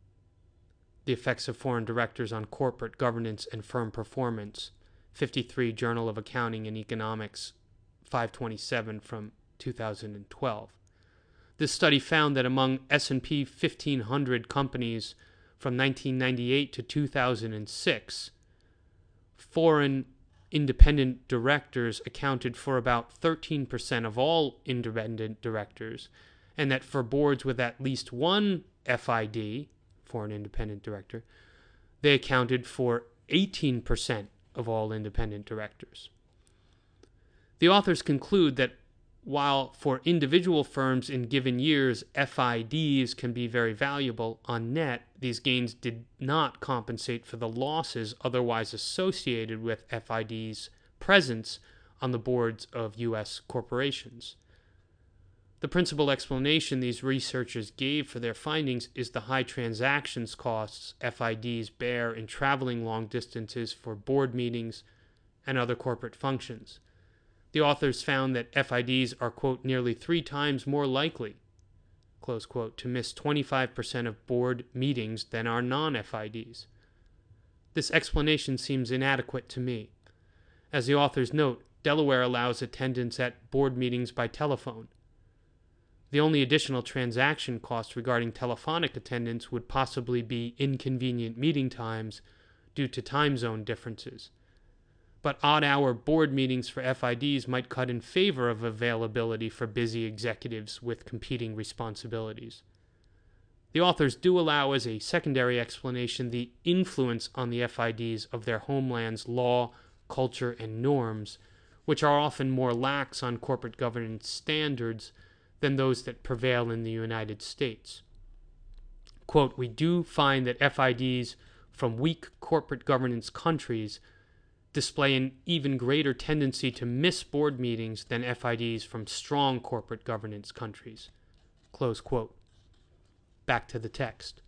[SPEAKER 1] The Effects of Foreign Directors on Corporate Governance and Firm Performance, fifty-three Journal of Accounting and Economics, five twenty-seven from two thousand twelve. This study found that among S and P fifteen hundred companies from nineteen ninety-eight to two thousand six, foreign independent directors accounted for about thirteen percent of all independent directors, and that for boards with at least one F I D, foreign independent director, they accounted for eighteen percent of all independent directors. The authors conclude that while for individual firms in given years F I Ds can be very valuable, on net, these gains did not compensate for the losses otherwise associated with F I Ds' presence on the boards of U S corporations. The principal explanation these researchers gave for their findings is the high transactions costs F I Ds bear in traveling long distances for board meetings and other corporate functions. The authors found that F I Ds are, quote, nearly three times more likely, close quote, to miss twenty-five percent of board meetings than are non-F I Ds. This explanation seems inadequate to me. As the authors note, Delaware allows attendance at board meetings by telephone. The only additional transaction cost regarding telephonic attendance would possibly be inconvenient meeting times due to time zone differences. But odd-hour board meetings for F I Ds might cut in favor of availability for busy executives with competing responsibilities. The authors do allow as a secondary explanation the influence on the F I Ds of their homeland's law, culture, and norms, which are often more lax on corporate governance standards than those that prevail in the United States. Quote, we do find that F I Ds from weak corporate governance countries display an even greater tendency to miss board meetings than F I Ds from strong corporate governance countries. Close quote. Back to the text.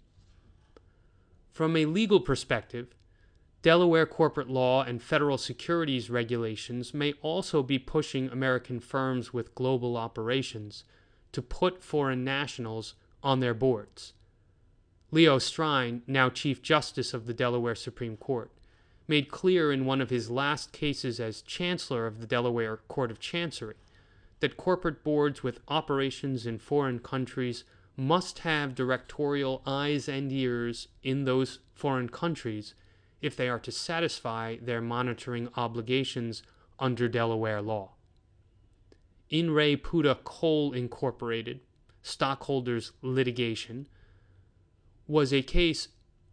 [SPEAKER 1] From a legal perspective, Delaware corporate law and federal securities regulations may also be pushing American firms with global operations to put foreign nationals on their boards. Leo Strine, now Chief Justice of the Delaware Supreme Court, made clear in one of his last cases as Chancellor of the Delaware Court of Chancery that corporate boards with operations in foreign countries must have directorial eyes and ears in those foreign countries if they are to satisfy their monitoring obligations under Delaware law. In re Puda Coal Incorporated, stockholders' litigation, was a case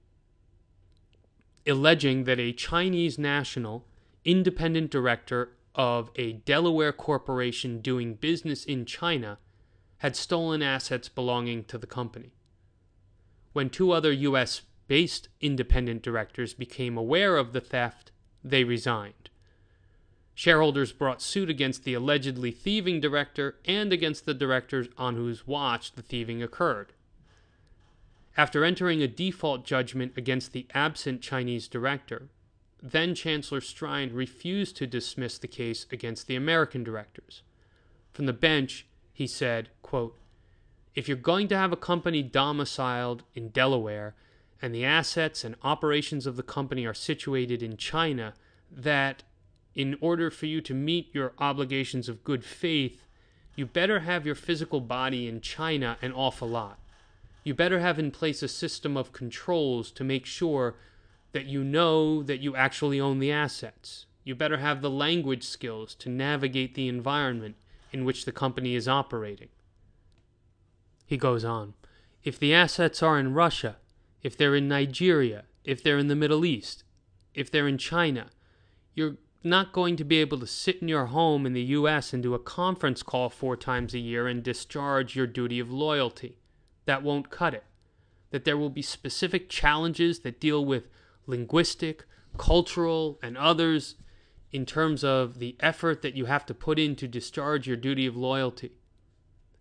[SPEAKER 1] alleging that a Chinese national, independent director of a Delaware corporation doing business in China had stolen assets belonging to the company. When two other U S-based independent directors became aware of the theft, they resigned. Shareholders brought suit against the allegedly thieving director and against the directors on whose watch the thieving occurred. After entering a default judgment against the absent Chinese director, then Chancellor Strine refused to dismiss the case against the American directors. From the bench, he said, quote, if you're going to have a company domiciled in Delaware and the assets and operations of the company are situated in China, that in order for you to meet your obligations of good faith, you better have your physical body in China an awful lot. You better have in place a system of controls to make sure that you know that you actually own the assets. You better have the language skills to navigate the environment in which the company is operating. He goes on, if the assets are in Russia, if they're in Nigeria, if they're in the Middle East, if they're in China, you're not going to be able to sit in your home in the U S and do a conference call four times a year and discharge your duty of loyalty. That won't cut it. That there will be specific challenges that deal with linguistic, cultural, and others in terms of the effort that you have to put in to discharge your duty of loyalty.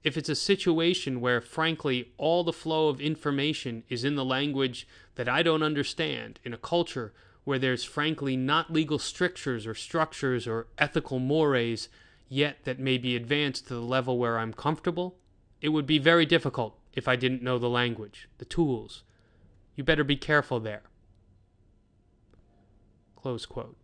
[SPEAKER 1] if it's a situation where, frankly, all the flow of information is in the language that I don't understand, in a culture where there's, frankly, not legal strictures or structures or ethical mores yet that may be advanced to the level where I'm comfortable, it would be very difficult if I didn't know the language, the tools. You better be careful there. Close quote.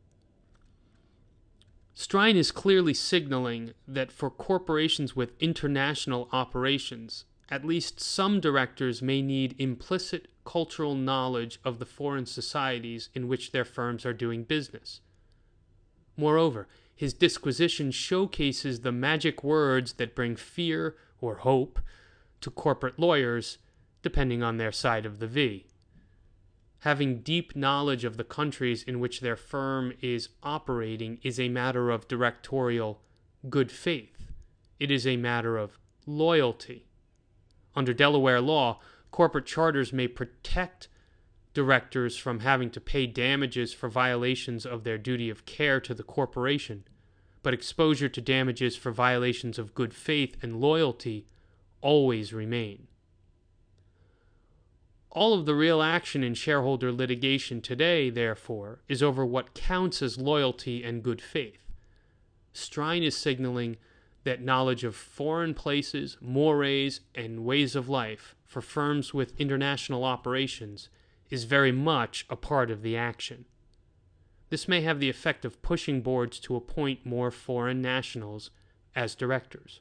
[SPEAKER 1] Strine is clearly signaling that for corporations with international operations, at least some directors may need implicit cultural knowledge of the foreign societies in which their firms are doing business. Moreover, his disquisition showcases the magic words that bring fear or hope to corporate lawyers, depending on their side of the V. Having deep knowledge of the countries in which their firm is operating is a matter of directorial good faith. It is a matter of loyalty. Under Delaware law, corporate charters may protect directors from having to pay damages for violations of their duty of care to the corporation, but exposure to damages for violations of good faith and loyalty always remain. All of the real action in shareholder litigation today, therefore, is over what counts as loyalty and good faith. Strine is signaling that knowledge of foreign places, mores, and ways of life for firms with international operations is very much a part of the action. This may have the effect of pushing boards to appoint more foreign nationals as directors.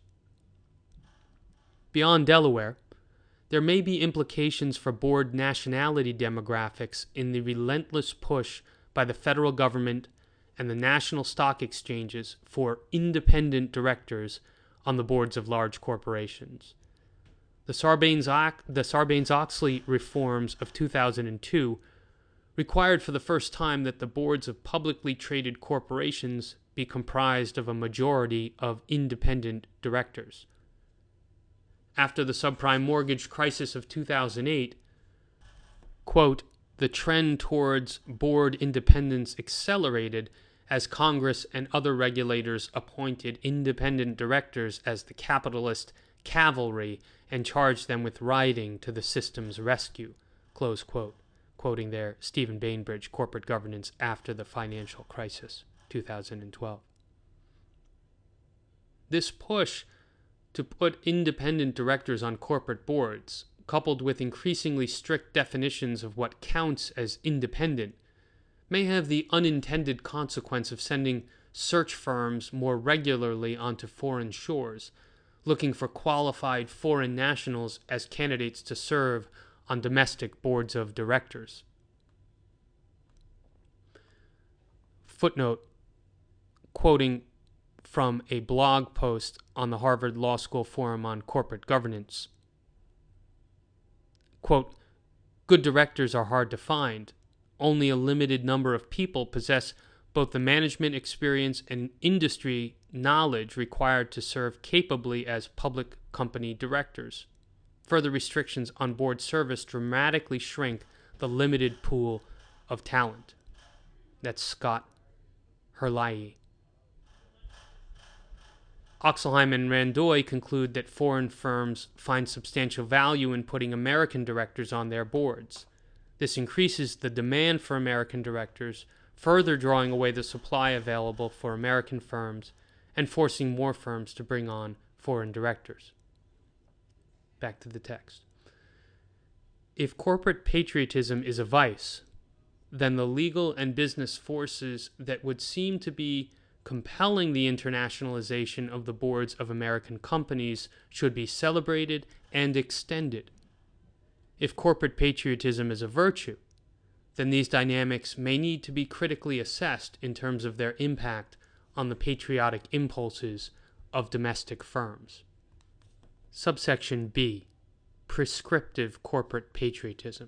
[SPEAKER 1] Beyond Delaware, there may be implications for board nationality demographics in the relentless push by the federal government and the national stock exchanges for independent directors on the boards of large corporations. The Sarbanes-Oxley reforms of two thousand two required for the first time that the boards of publicly traded corporations be comprised of a majority of independent directors. After the subprime mortgage crisis of two thousand eight, quote, the trend towards board independence accelerated as Congress and other regulators appointed independent directors as the capitalist cavalry and charged them with riding to the system's rescue, close quote, quoting there Stephen Bainbridge, Corporate Governance After the Financial Crisis, two thousand twelve. This push to put independent directors on corporate boards, coupled with increasingly strict definitions of what counts as independent, may have the unintended consequence of sending search firms more regularly onto foreign shores, looking for qualified foreign nationals as candidates to serve on domestic boards of directors. Footnote, quoting from a blog post on the Harvard Law School Forum on Corporate Governance. Quote, good directors are hard to find. Only a limited number of people possess both the management experience and industry knowledge required to serve capably as public company directors. Further restrictions on board service dramatically shrink the limited pool of talent. That's Scott Herlihy. Oxelheim and Randoy conclude that foreign firms find substantial value in putting American directors on their boards. This increases the demand for American directors, further drawing away the supply available for American firms and forcing more firms to bring on foreign directors. Back to the text. If corporate patriotism is a vice, then the legal and business forces that would seem to be compelling the internationalization of the boards of American companies should be celebrated and extended. If corporate patriotism is a virtue, then these dynamics may need to be critically assessed in terms of their impact on the patriotic impulses of domestic firms. Subsection B. Prescriptive corporate patriotism.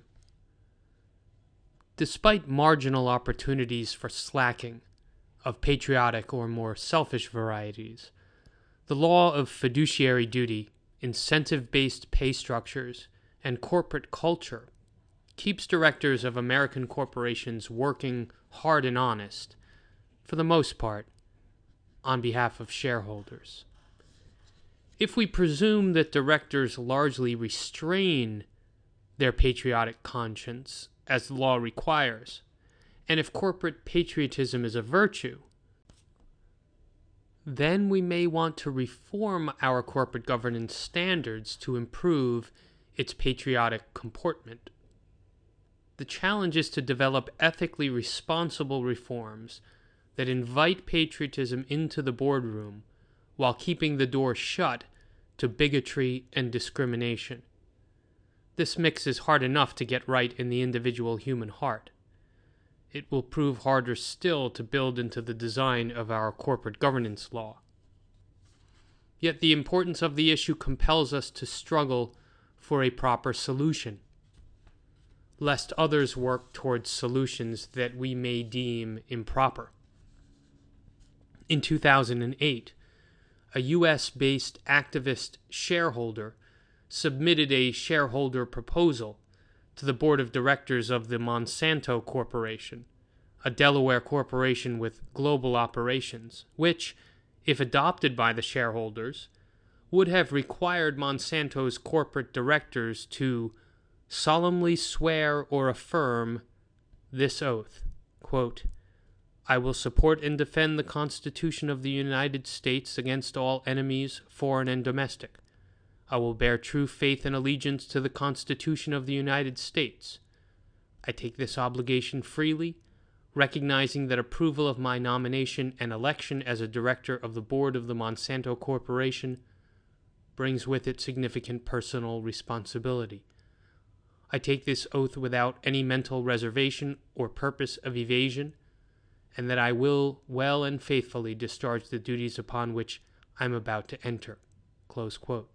[SPEAKER 1] Despite marginal opportunities for slacking, of patriotic or more selfish varieties, the law of fiduciary duty, incentive-based pay structures, and corporate culture keeps directors of American corporations working hard and honest, for the most part, on behalf of shareholders. If we presume that directors largely restrain their patriotic conscience, as the law requires, and if corporate patriotism is a virtue, then we may want to reform our corporate governance standards to improve its patriotic comportment. The challenge is to develop ethically responsible reforms that invite patriotism into the boardroom while keeping the door shut to bigotry and discrimination. This mix is hard enough to get right in the individual human heart. It will prove harder still to build into the design of our corporate governance law. Yet the importance of the issue compels us to struggle for a proper solution, lest others work towards solutions that we may deem improper. In two thousand eight, a U S-based activist shareholder submitted a shareholder proposal to the board of directors of the Monsanto Corporation, a Delaware corporation with global operations, which, if adopted by the shareholders, would have required Monsanto's corporate directors to solemnly swear or affirm this oath, quote, "I will support and defend the Constitution of the United States against all enemies, foreign and domestic. I will bear true faith and allegiance to the Constitution of the United States. I take this obligation freely, recognizing that approval of my nomination and election as a director of the board of the Monsanto Corporation brings with it significant personal responsibility. I take this oath without any mental reservation or purpose of evasion, and that I will well and faithfully discharge the duties upon which I am about to enter." Close quote.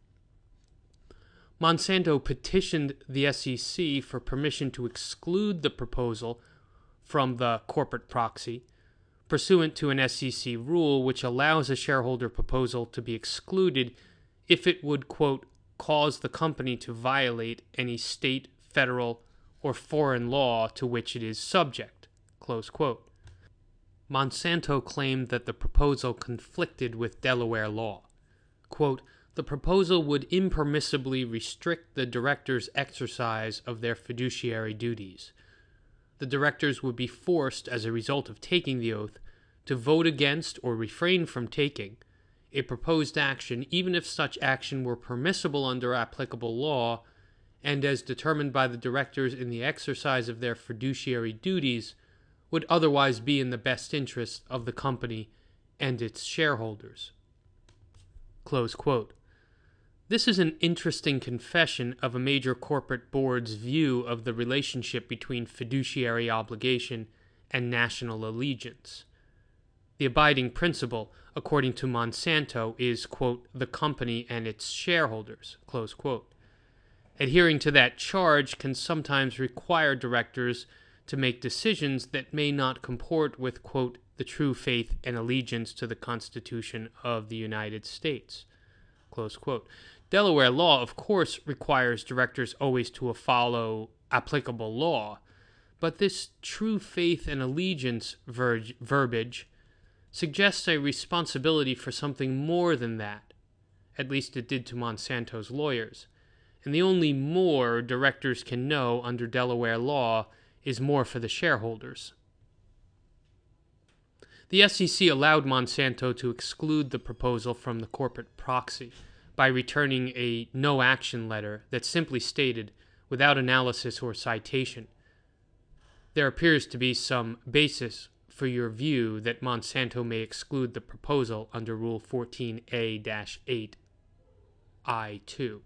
[SPEAKER 1] Monsanto petitioned the S E C for permission to exclude the proposal from the corporate proxy, pursuant to an S E C rule which allows a shareholder proposal to be excluded if it would, quote, "cause the company to violate any state, federal, or foreign law to which it is subject," close quote. Monsanto claimed that the proposal conflicted with Delaware law. Quote, "The proposal would impermissibly restrict the directors' exercise of their fiduciary duties. The directors would be forced, as a result of taking the oath, to vote against or refrain from taking a proposed action, even if such action were permissible under applicable law, and as determined by the directors in the exercise of their fiduciary duties, would otherwise be in the best interest of the company and its shareholders." Close quote. This is an interesting confession of a major corporate board's view of the relationship between fiduciary obligation and national allegiance. The abiding principle, according to Monsanto, is, quote, "the company and its shareholders," close quote. Adhering to that charge can sometimes require directors to make decisions that may not comport with, quote, "the true faith and allegiance to the Constitution of the United States," close quote. Delaware law, of course, requires directors always to follow applicable law, but this true faith and allegiance ver- verbiage suggests a responsibility for something more than that. At least it did to Monsanto's lawyers. And the only more directors can know under Delaware law is more for the shareholders. The S E C allowed Monsanto to exclude the proposal from the corporate proxy by returning a no-action letter that simply stated, without analysis or citation, "There appears to be some basis for your view that Monsanto may exclude the proposal under Rule fourteen A eight I two.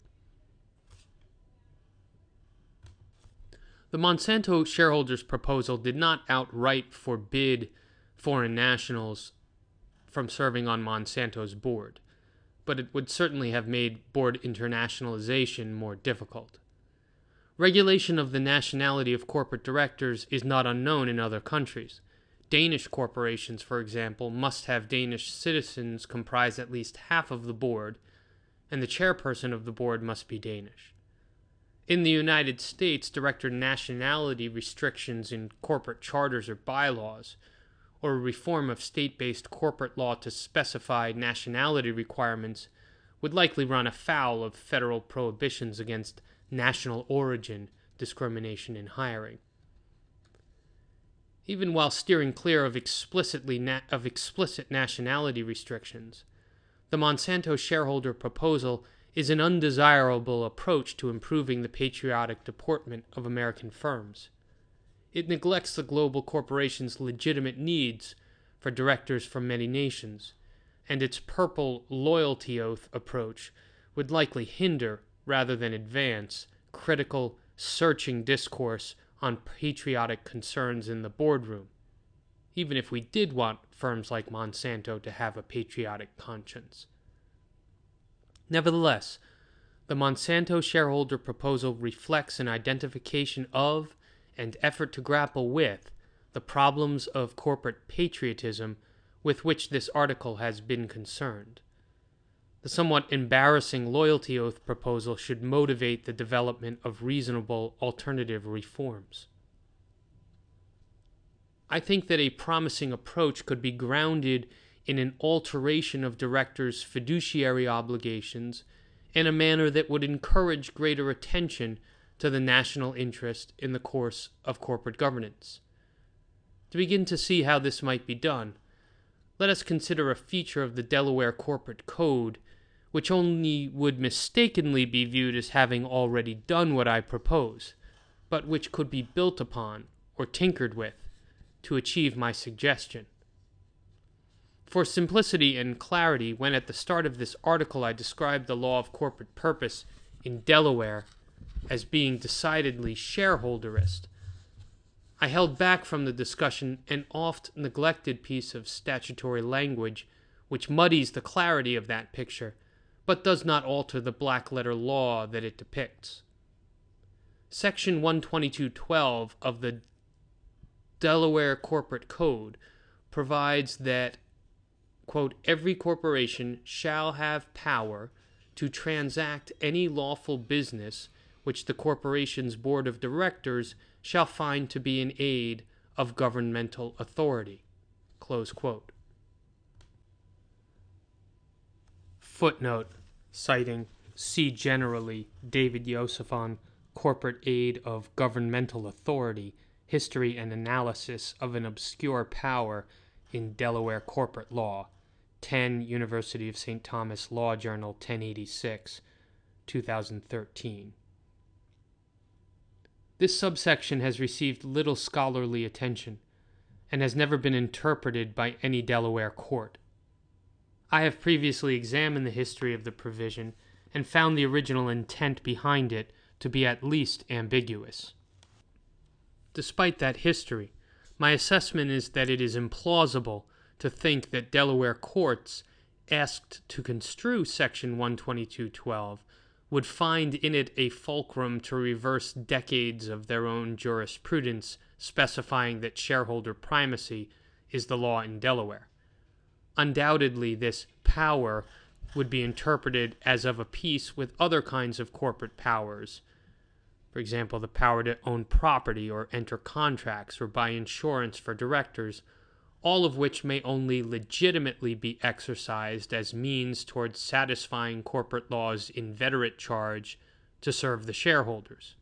[SPEAKER 1] The Monsanto shareholders' proposal did not outright forbid foreign nationals from serving on Monsanto's board, but it would certainly have made board internationalization more difficult. Regulation of the nationality of corporate directors is not unknown in other countries. Danish corporations, for example, must have Danish citizens comprise at least half of the board, and the chairperson of the board must be Danish. In the United States, director nationality restrictions in corporate charters or bylaws, or a reform of state-based corporate law to specify nationality requirements, would likely run afoul of federal prohibitions against national origin discrimination in hiring. Even while steering clear of explicitly na- of explicit nationality restrictions, the Monsanto shareholder proposal is an undesirable approach to improving the patriotic deportment of American firms. It neglects the global corporation's legitimate needs for directors from many nations, and its purple loyalty oath approach would likely hinder, rather than advance, critical, searching discourse on patriotic concerns in the boardroom, even if we did want firms like Monsanto to have a patriotic conscience. Nevertheless, the Monsanto shareholder proposal reflects an identification of and effort to grapple with the problems of corporate patriotism with which this article has been concerned. The somewhat embarrassing loyalty oath proposal should motivate the development of reasonable alternative reforms. I think that a promising approach could be grounded in an alteration of directors' fiduciary obligations in a manner that would encourage greater attention to the national interest in the course of corporate governance. To begin to see how this might be done, let us consider a feature of the Delaware Corporate Code which only would mistakenly be viewed as having already done what I propose, but which could be built upon or tinkered with to achieve my suggestion. For simplicity and clarity, when at the start of this article I described the law of corporate purpose in Delaware as being decidedly shareholderist, I held back from the discussion an oft-neglected piece of statutory language which muddies the clarity of that picture, but does not alter the black-letter law that it depicts. Section one twenty-two twelve of the Delaware Corporate Code provides that, quote, every corporation shall have power to transact any lawful business which the corporation's board of directors shall find to be in aid of governmental authority, close quote. Footnote, citing See generally David Yosef on Corporate Aid of Governmental Authority, History and Analysis of an Obscure Power in Delaware Corporate Law, ten University of Saint Thomas Law Journal, ten eighty-six, two thousand thirteen. This subsection has received little scholarly attention and has never been interpreted by any Delaware court. I have previously examined the history of the provision and found the original intent behind it to be at least ambiguous. Despite that history, my assessment is that it is implausible to think that Delaware courts, asked to construe Section one twenty-two twelve, would find in it a fulcrum to reverse decades of their own jurisprudence specifying that shareholder primacy is the law in Delaware. Undoubtedly, this power would be interpreted as of a piece with other kinds of corporate powers. For example, the power to own property or enter contracts or buy insurance for directors, all of which may only legitimately be exercised as means towards satisfying corporate law's inveterate charge to serve the shareholders.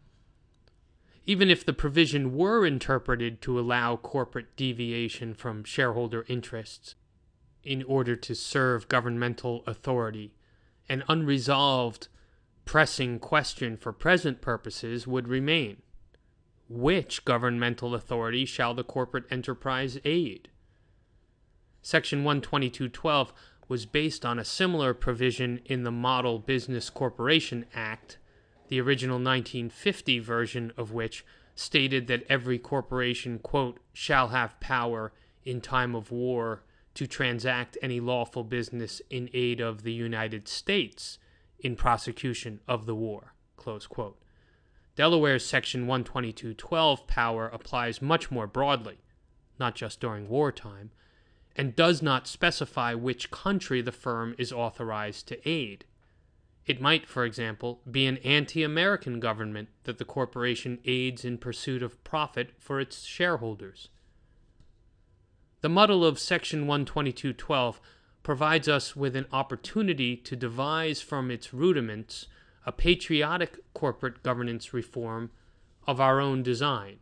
[SPEAKER 1] Even if the provision were interpreted to allow corporate deviation from shareholder interests in order to serve governmental authority, an unresolved, pressing question for present purposes would remain. Which governmental authority shall the corporate enterprise aid? Section one twenty-two twelve was based on a similar provision in the Model Business Corporation Act, the original nineteen fifty version of which stated that every corporation, quote, shall have power in time of war to transact any lawful business in aid of the United States in prosecution of the war, close quote. Delaware's Section one twenty-two twelve power applies much more broadly, not just during wartime, and does not specify which country the firm is authorized to aid. It might, for example, be an anti-American government that the corporation aids in pursuit of profit for its shareholders. The muddle of Section one twenty-two twelve provides us with an opportunity to devise from its rudiments a patriotic corporate governance reform of our own design.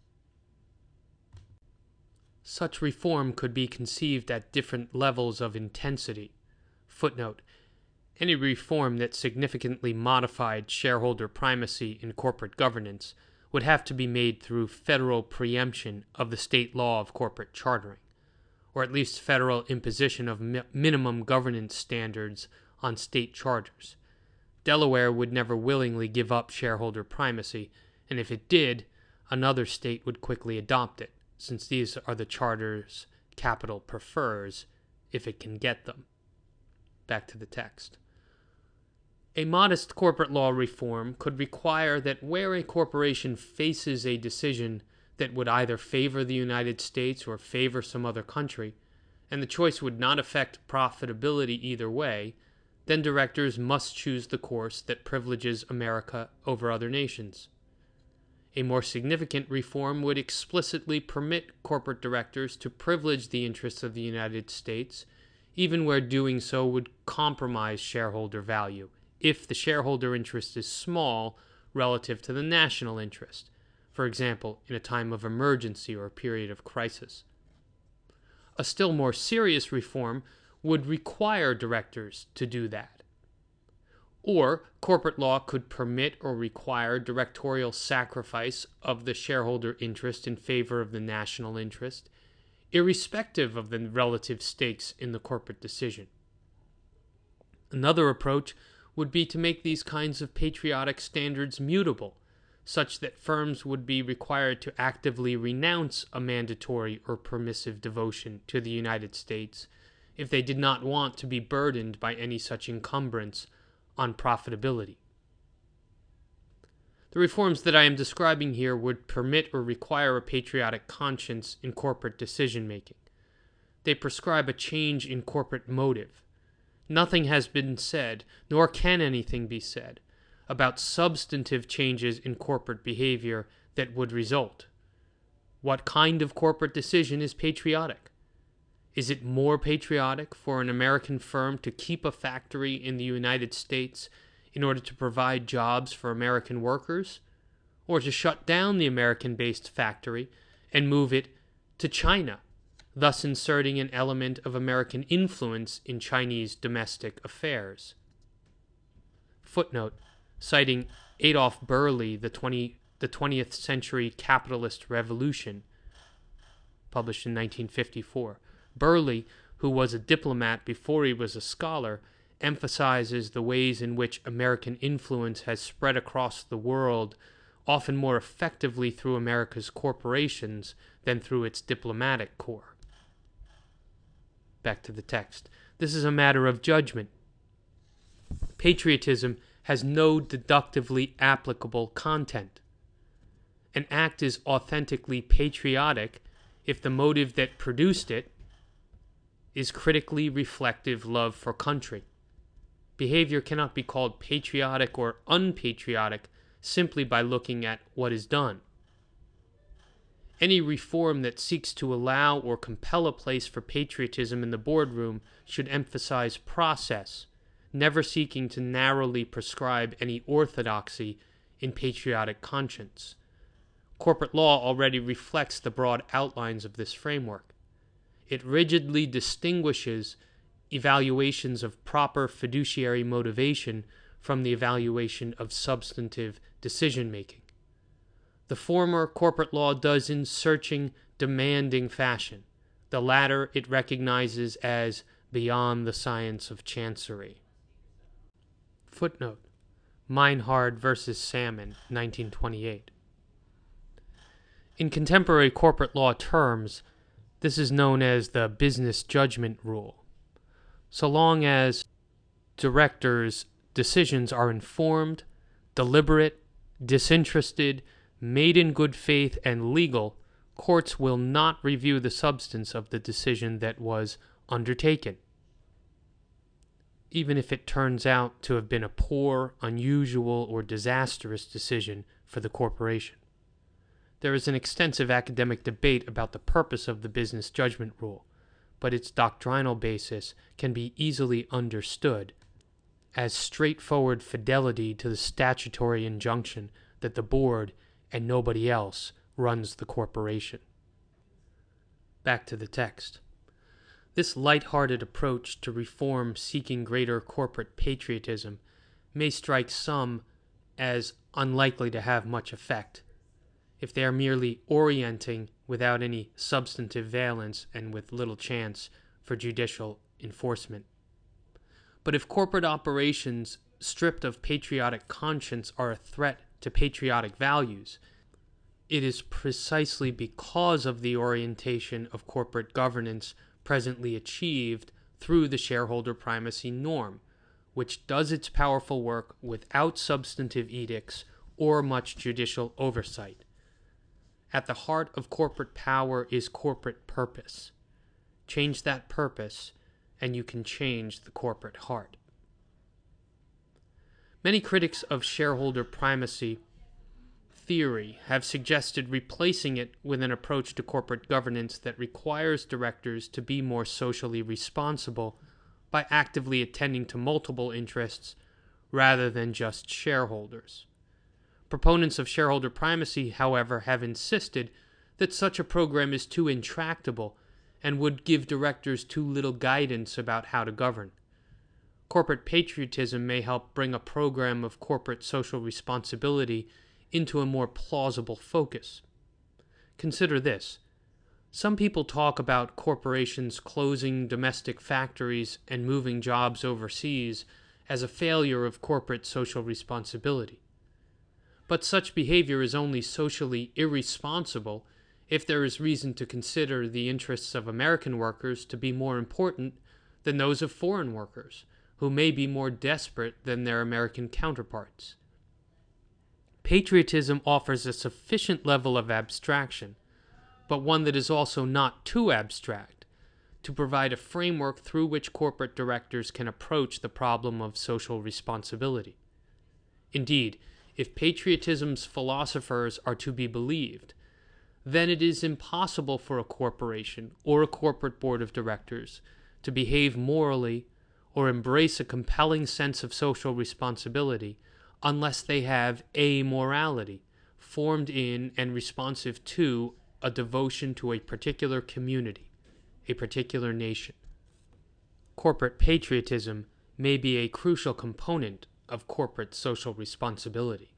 [SPEAKER 1] Such reform could be conceived at different levels of intensity. Footnote: any reform that significantly modified shareholder primacy in corporate governance would have to be made through federal preemption of the state law of corporate chartering, or at least federal imposition of mi- minimum governance standards on state charters. Delaware would never willingly give up shareholder primacy, and if it did, another state would quickly adopt it, since these are the charters capital prefers if it can get them. Back to the text. A modest corporate law reform could require that where a corporation faces a decision that would either favor the United States or favor some other country, and the choice would not affect profitability either way, then directors must choose the course that privileges America over other nations. A more significant reform would explicitly permit corporate directors to privilege the interests of the United States, even where doing so would compromise shareholder value, if the shareholder interest is small relative to the national interest, for example, in a time of emergency or a period of crisis. A still more serious reform would require directors to do that. Or corporate law could permit or require directorial sacrifice of the shareholder interest in favor of the national interest, irrespective of the relative stakes in the corporate decision. Another approach would be to make these kinds of patriotic standards mutable, such that firms would be required to actively renounce a mandatory or permissive devotion to the United States if they did not want to be burdened by any such encumbrance on profitability. The reforms that I am describing here would permit or require a patriotic conscience in corporate decision-making. They prescribe a change in corporate motive. Nothing has been said, nor can anything be said, about substantive changes in corporate behavior that would result. What kind of corporate decision is patriotic? Is it more patriotic for an American firm to keep a factory in the United States in order to provide jobs for American workers, or to shut down the American-based factory and move it to China, thus inserting an element of American influence in Chinese domestic affairs? Footnote: citing Adolf Berle, the, twenty, the twentieth Century Capitalist Revolution, published in nineteen fifty-four. Berle, who was a diplomat before he was a scholar, emphasizes the ways in which American influence has spread across the world, often more effectively through America's corporations than through its diplomatic corps. Back to the text. This is a matter of judgment. Patriotism has no deductively applicable content. An act is authentically patriotic if the motive that produced it is critically reflective love for country. Behavior cannot be called patriotic or unpatriotic simply by looking at what is done. Any reform that seeks to allow or compel a place for patriotism in the boardroom should emphasize process, never seeking to narrowly prescribe any orthodoxy in patriotic conscience. Corporate law already reflects the broad outlines of this framework. It rigidly distinguishes evaluations of proper fiduciary motivation from the evaluation of substantive decision-making. The former corporate law does in searching, demanding fashion. The latter it recognizes as beyond the science of chancery. Footnote: Meinhard versus Salmon, nineteen twenty-eight. In contemporary corporate law terms, this is known as the business judgment rule. So long as directors' decisions are informed, deliberate, disinterested, made in good faith, and legal, courts will not review the substance of the decision that was undertaken, even if it turns out to have been a poor, unusual, or disastrous decision for the corporation. There is an extensive academic debate about the purpose of the business judgment rule, but its doctrinal basis can be easily understood as straightforward fidelity to the statutory injunction that the board and nobody else runs the corporation. Back to the text. This light-hearted approach to reform seeking greater corporate patriotism may strike some as unlikely to have much effect, if they are merely orienting without any substantive valence and with little chance for judicial enforcement. But if corporate operations stripped of patriotic conscience are a threat to patriotic values, it is precisely because of the orientation of corporate governance presently achieved through the shareholder primacy norm, which does its powerful work without substantive edicts or much judicial oversight. At the heart of corporate power is corporate purpose. Change that purpose, and you can change the corporate heart. Many critics of shareholder primacy theory have suggested replacing it with an approach to corporate governance that requires directors to be more socially responsible by actively attending to multiple interests rather than just shareholders. Proponents of shareholder primacy, however, have insisted that such a program is too intractable and would give directors too little guidance about how to govern. Corporate patriotism may help bring a program of corporate social responsibility into a more plausible focus. Consider this. Some people talk about corporations closing domestic factories and moving jobs overseas as a failure of corporate social responsibility. But such behavior is only socially irresponsible if there is reason to consider the interests of American workers to be more important than those of foreign workers, who may be more desperate than their American counterparts. Patriotism offers a sufficient level of abstraction, but one that is also not too abstract, to provide a framework through which corporate directors can approach the problem of social responsibility. Indeed, if patriotism's philosophers are to be believed, then it is impossible for a corporation or a corporate board of directors to behave morally or embrace a compelling sense of social responsibility unless they have a morality formed in and responsive to a devotion to a particular community, a particular nation. Corporate patriotism may be a crucial component of corporate social responsibility.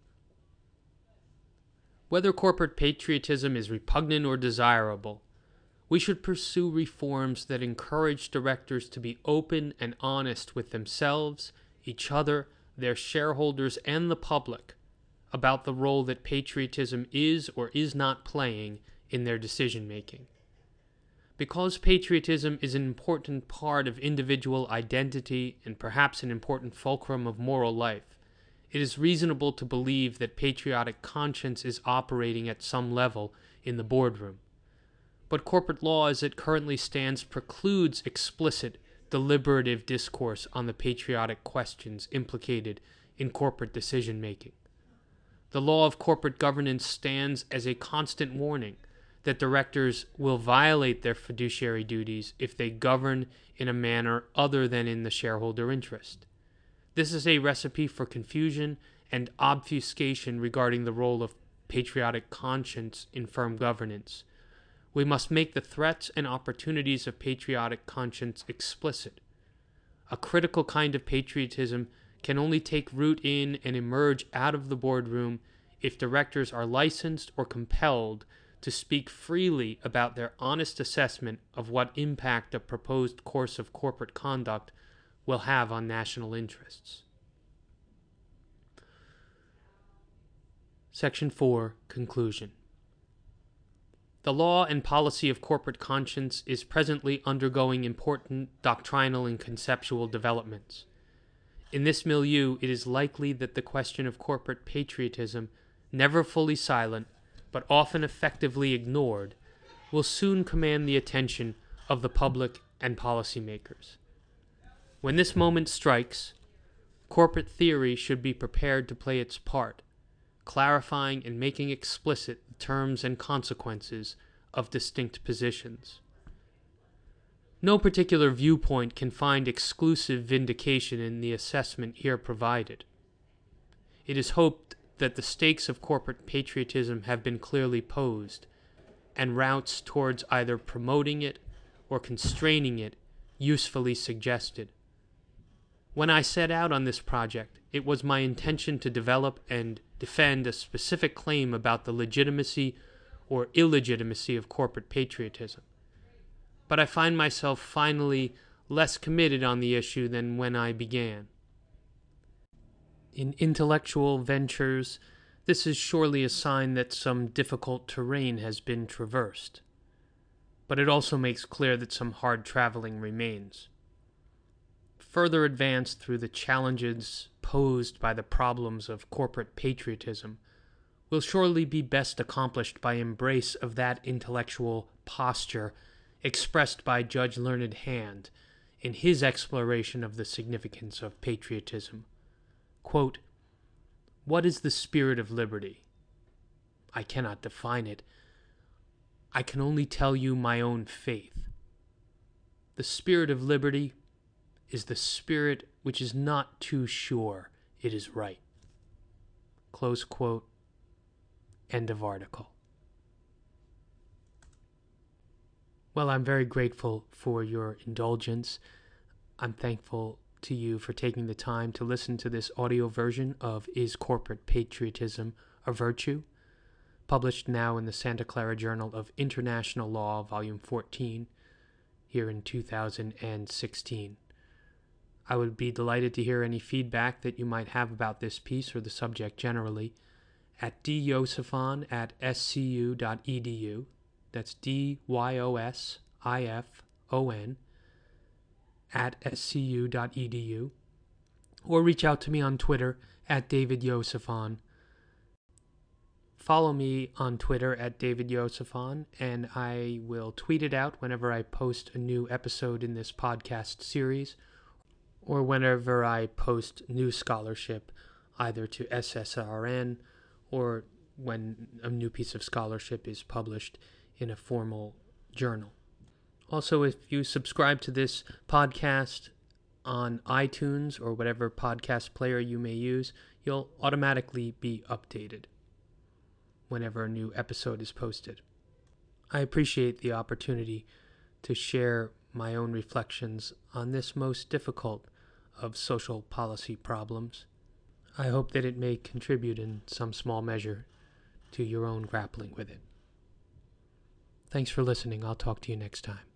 [SPEAKER 1] Whether corporate patriotism is repugnant or desirable, we should pursue reforms that encourage directors to be open and honest with themselves, each other, their shareholders, and the public about the role that patriotism is or is not playing in their decision-making. Because patriotism is an important part of individual identity and perhaps an important fulcrum of moral life, it is reasonable to believe that patriotic conscience is operating at some level in the boardroom. But corporate law as it currently stands precludes explicit, deliberative discourse on the patriotic questions implicated in corporate decision-making. The law of corporate governance stands as a constant warning that directors will violate their fiduciary duties if they govern in a manner other than in the shareholder interest. This is a recipe for confusion and obfuscation regarding the role of patriotic conscience in firm governance. We must make the threats and opportunities of patriotic conscience explicit. A critical kind of patriotism can only take root in and emerge out of the boardroom if directors are licensed or compelled to speak freely about their honest assessment of what impact a proposed course of corporate conduct will have on national interests. Section four, Conclusion. The law and policy of corporate conscience is presently undergoing important doctrinal and conceptual developments. In this milieu, it is likely that the question of corporate patriotism, never fully silent, but often effectively ignored, will soon command the attention of the public and policymakers. When this moment strikes, corporate theory should be prepared to play its part, clarifying and making explicit the terms and consequences of distinct positions. No particular viewpoint can find exclusive vindication in the assessment here provided. It is hoped that the stakes of corporate patriotism have been clearly posed, and routes towards either promoting it or constraining it usefully suggested. When I set out on this project, it was my intention to develop and defend a specific claim about the legitimacy or illegitimacy of corporate patriotism. But I find myself finally less committed on the issue than when I began. In intellectual ventures, this is surely a sign that some difficult terrain has been traversed, but it also makes clear that some hard traveling remains. Further advance through the challenges posed by the problems of corporate patriotism will surely be best accomplished by embrace of that intellectual posture expressed by Judge Learned Hand in his exploration of the significance of patriotism. Quote, "What is the spirit of liberty? I cannot define it. I can only tell you my own faith. The spirit of liberty is the spirit which is not too sure it is right." Close quote. End of article. Well, I'm very grateful for your indulgence. I'm thankful to you for taking the time to listen to this audio version of Is Corporate Patriotism a Virtue? Published now in the Santa Clara Journal of International Law, Volume fourteen, here in two thousand sixteen. I would be delighted to hear any feedback that you might have about this piece or the subject generally at dyosifon at s c u dot e d u. That's D Y O S I F O N at s c u dot e d u. Or reach out to me on Twitter at David Yosifon. Follow me on Twitter at David Yosifon, and I will tweet it out whenever I post a new episode in this podcast series, or whenever I post new scholarship, either to S S R N or when a new piece of scholarship is published in a formal journal. Also, if you subscribe to this podcast on iTunes or whatever podcast player you may use, you'll automatically be updated whenever a new episode is posted. I appreciate the opportunity to share my own reflections on this most difficult of social policy problems. I hope that it may contribute in some small measure to your own grappling with it. Thanks for listening. I'll talk to you next time.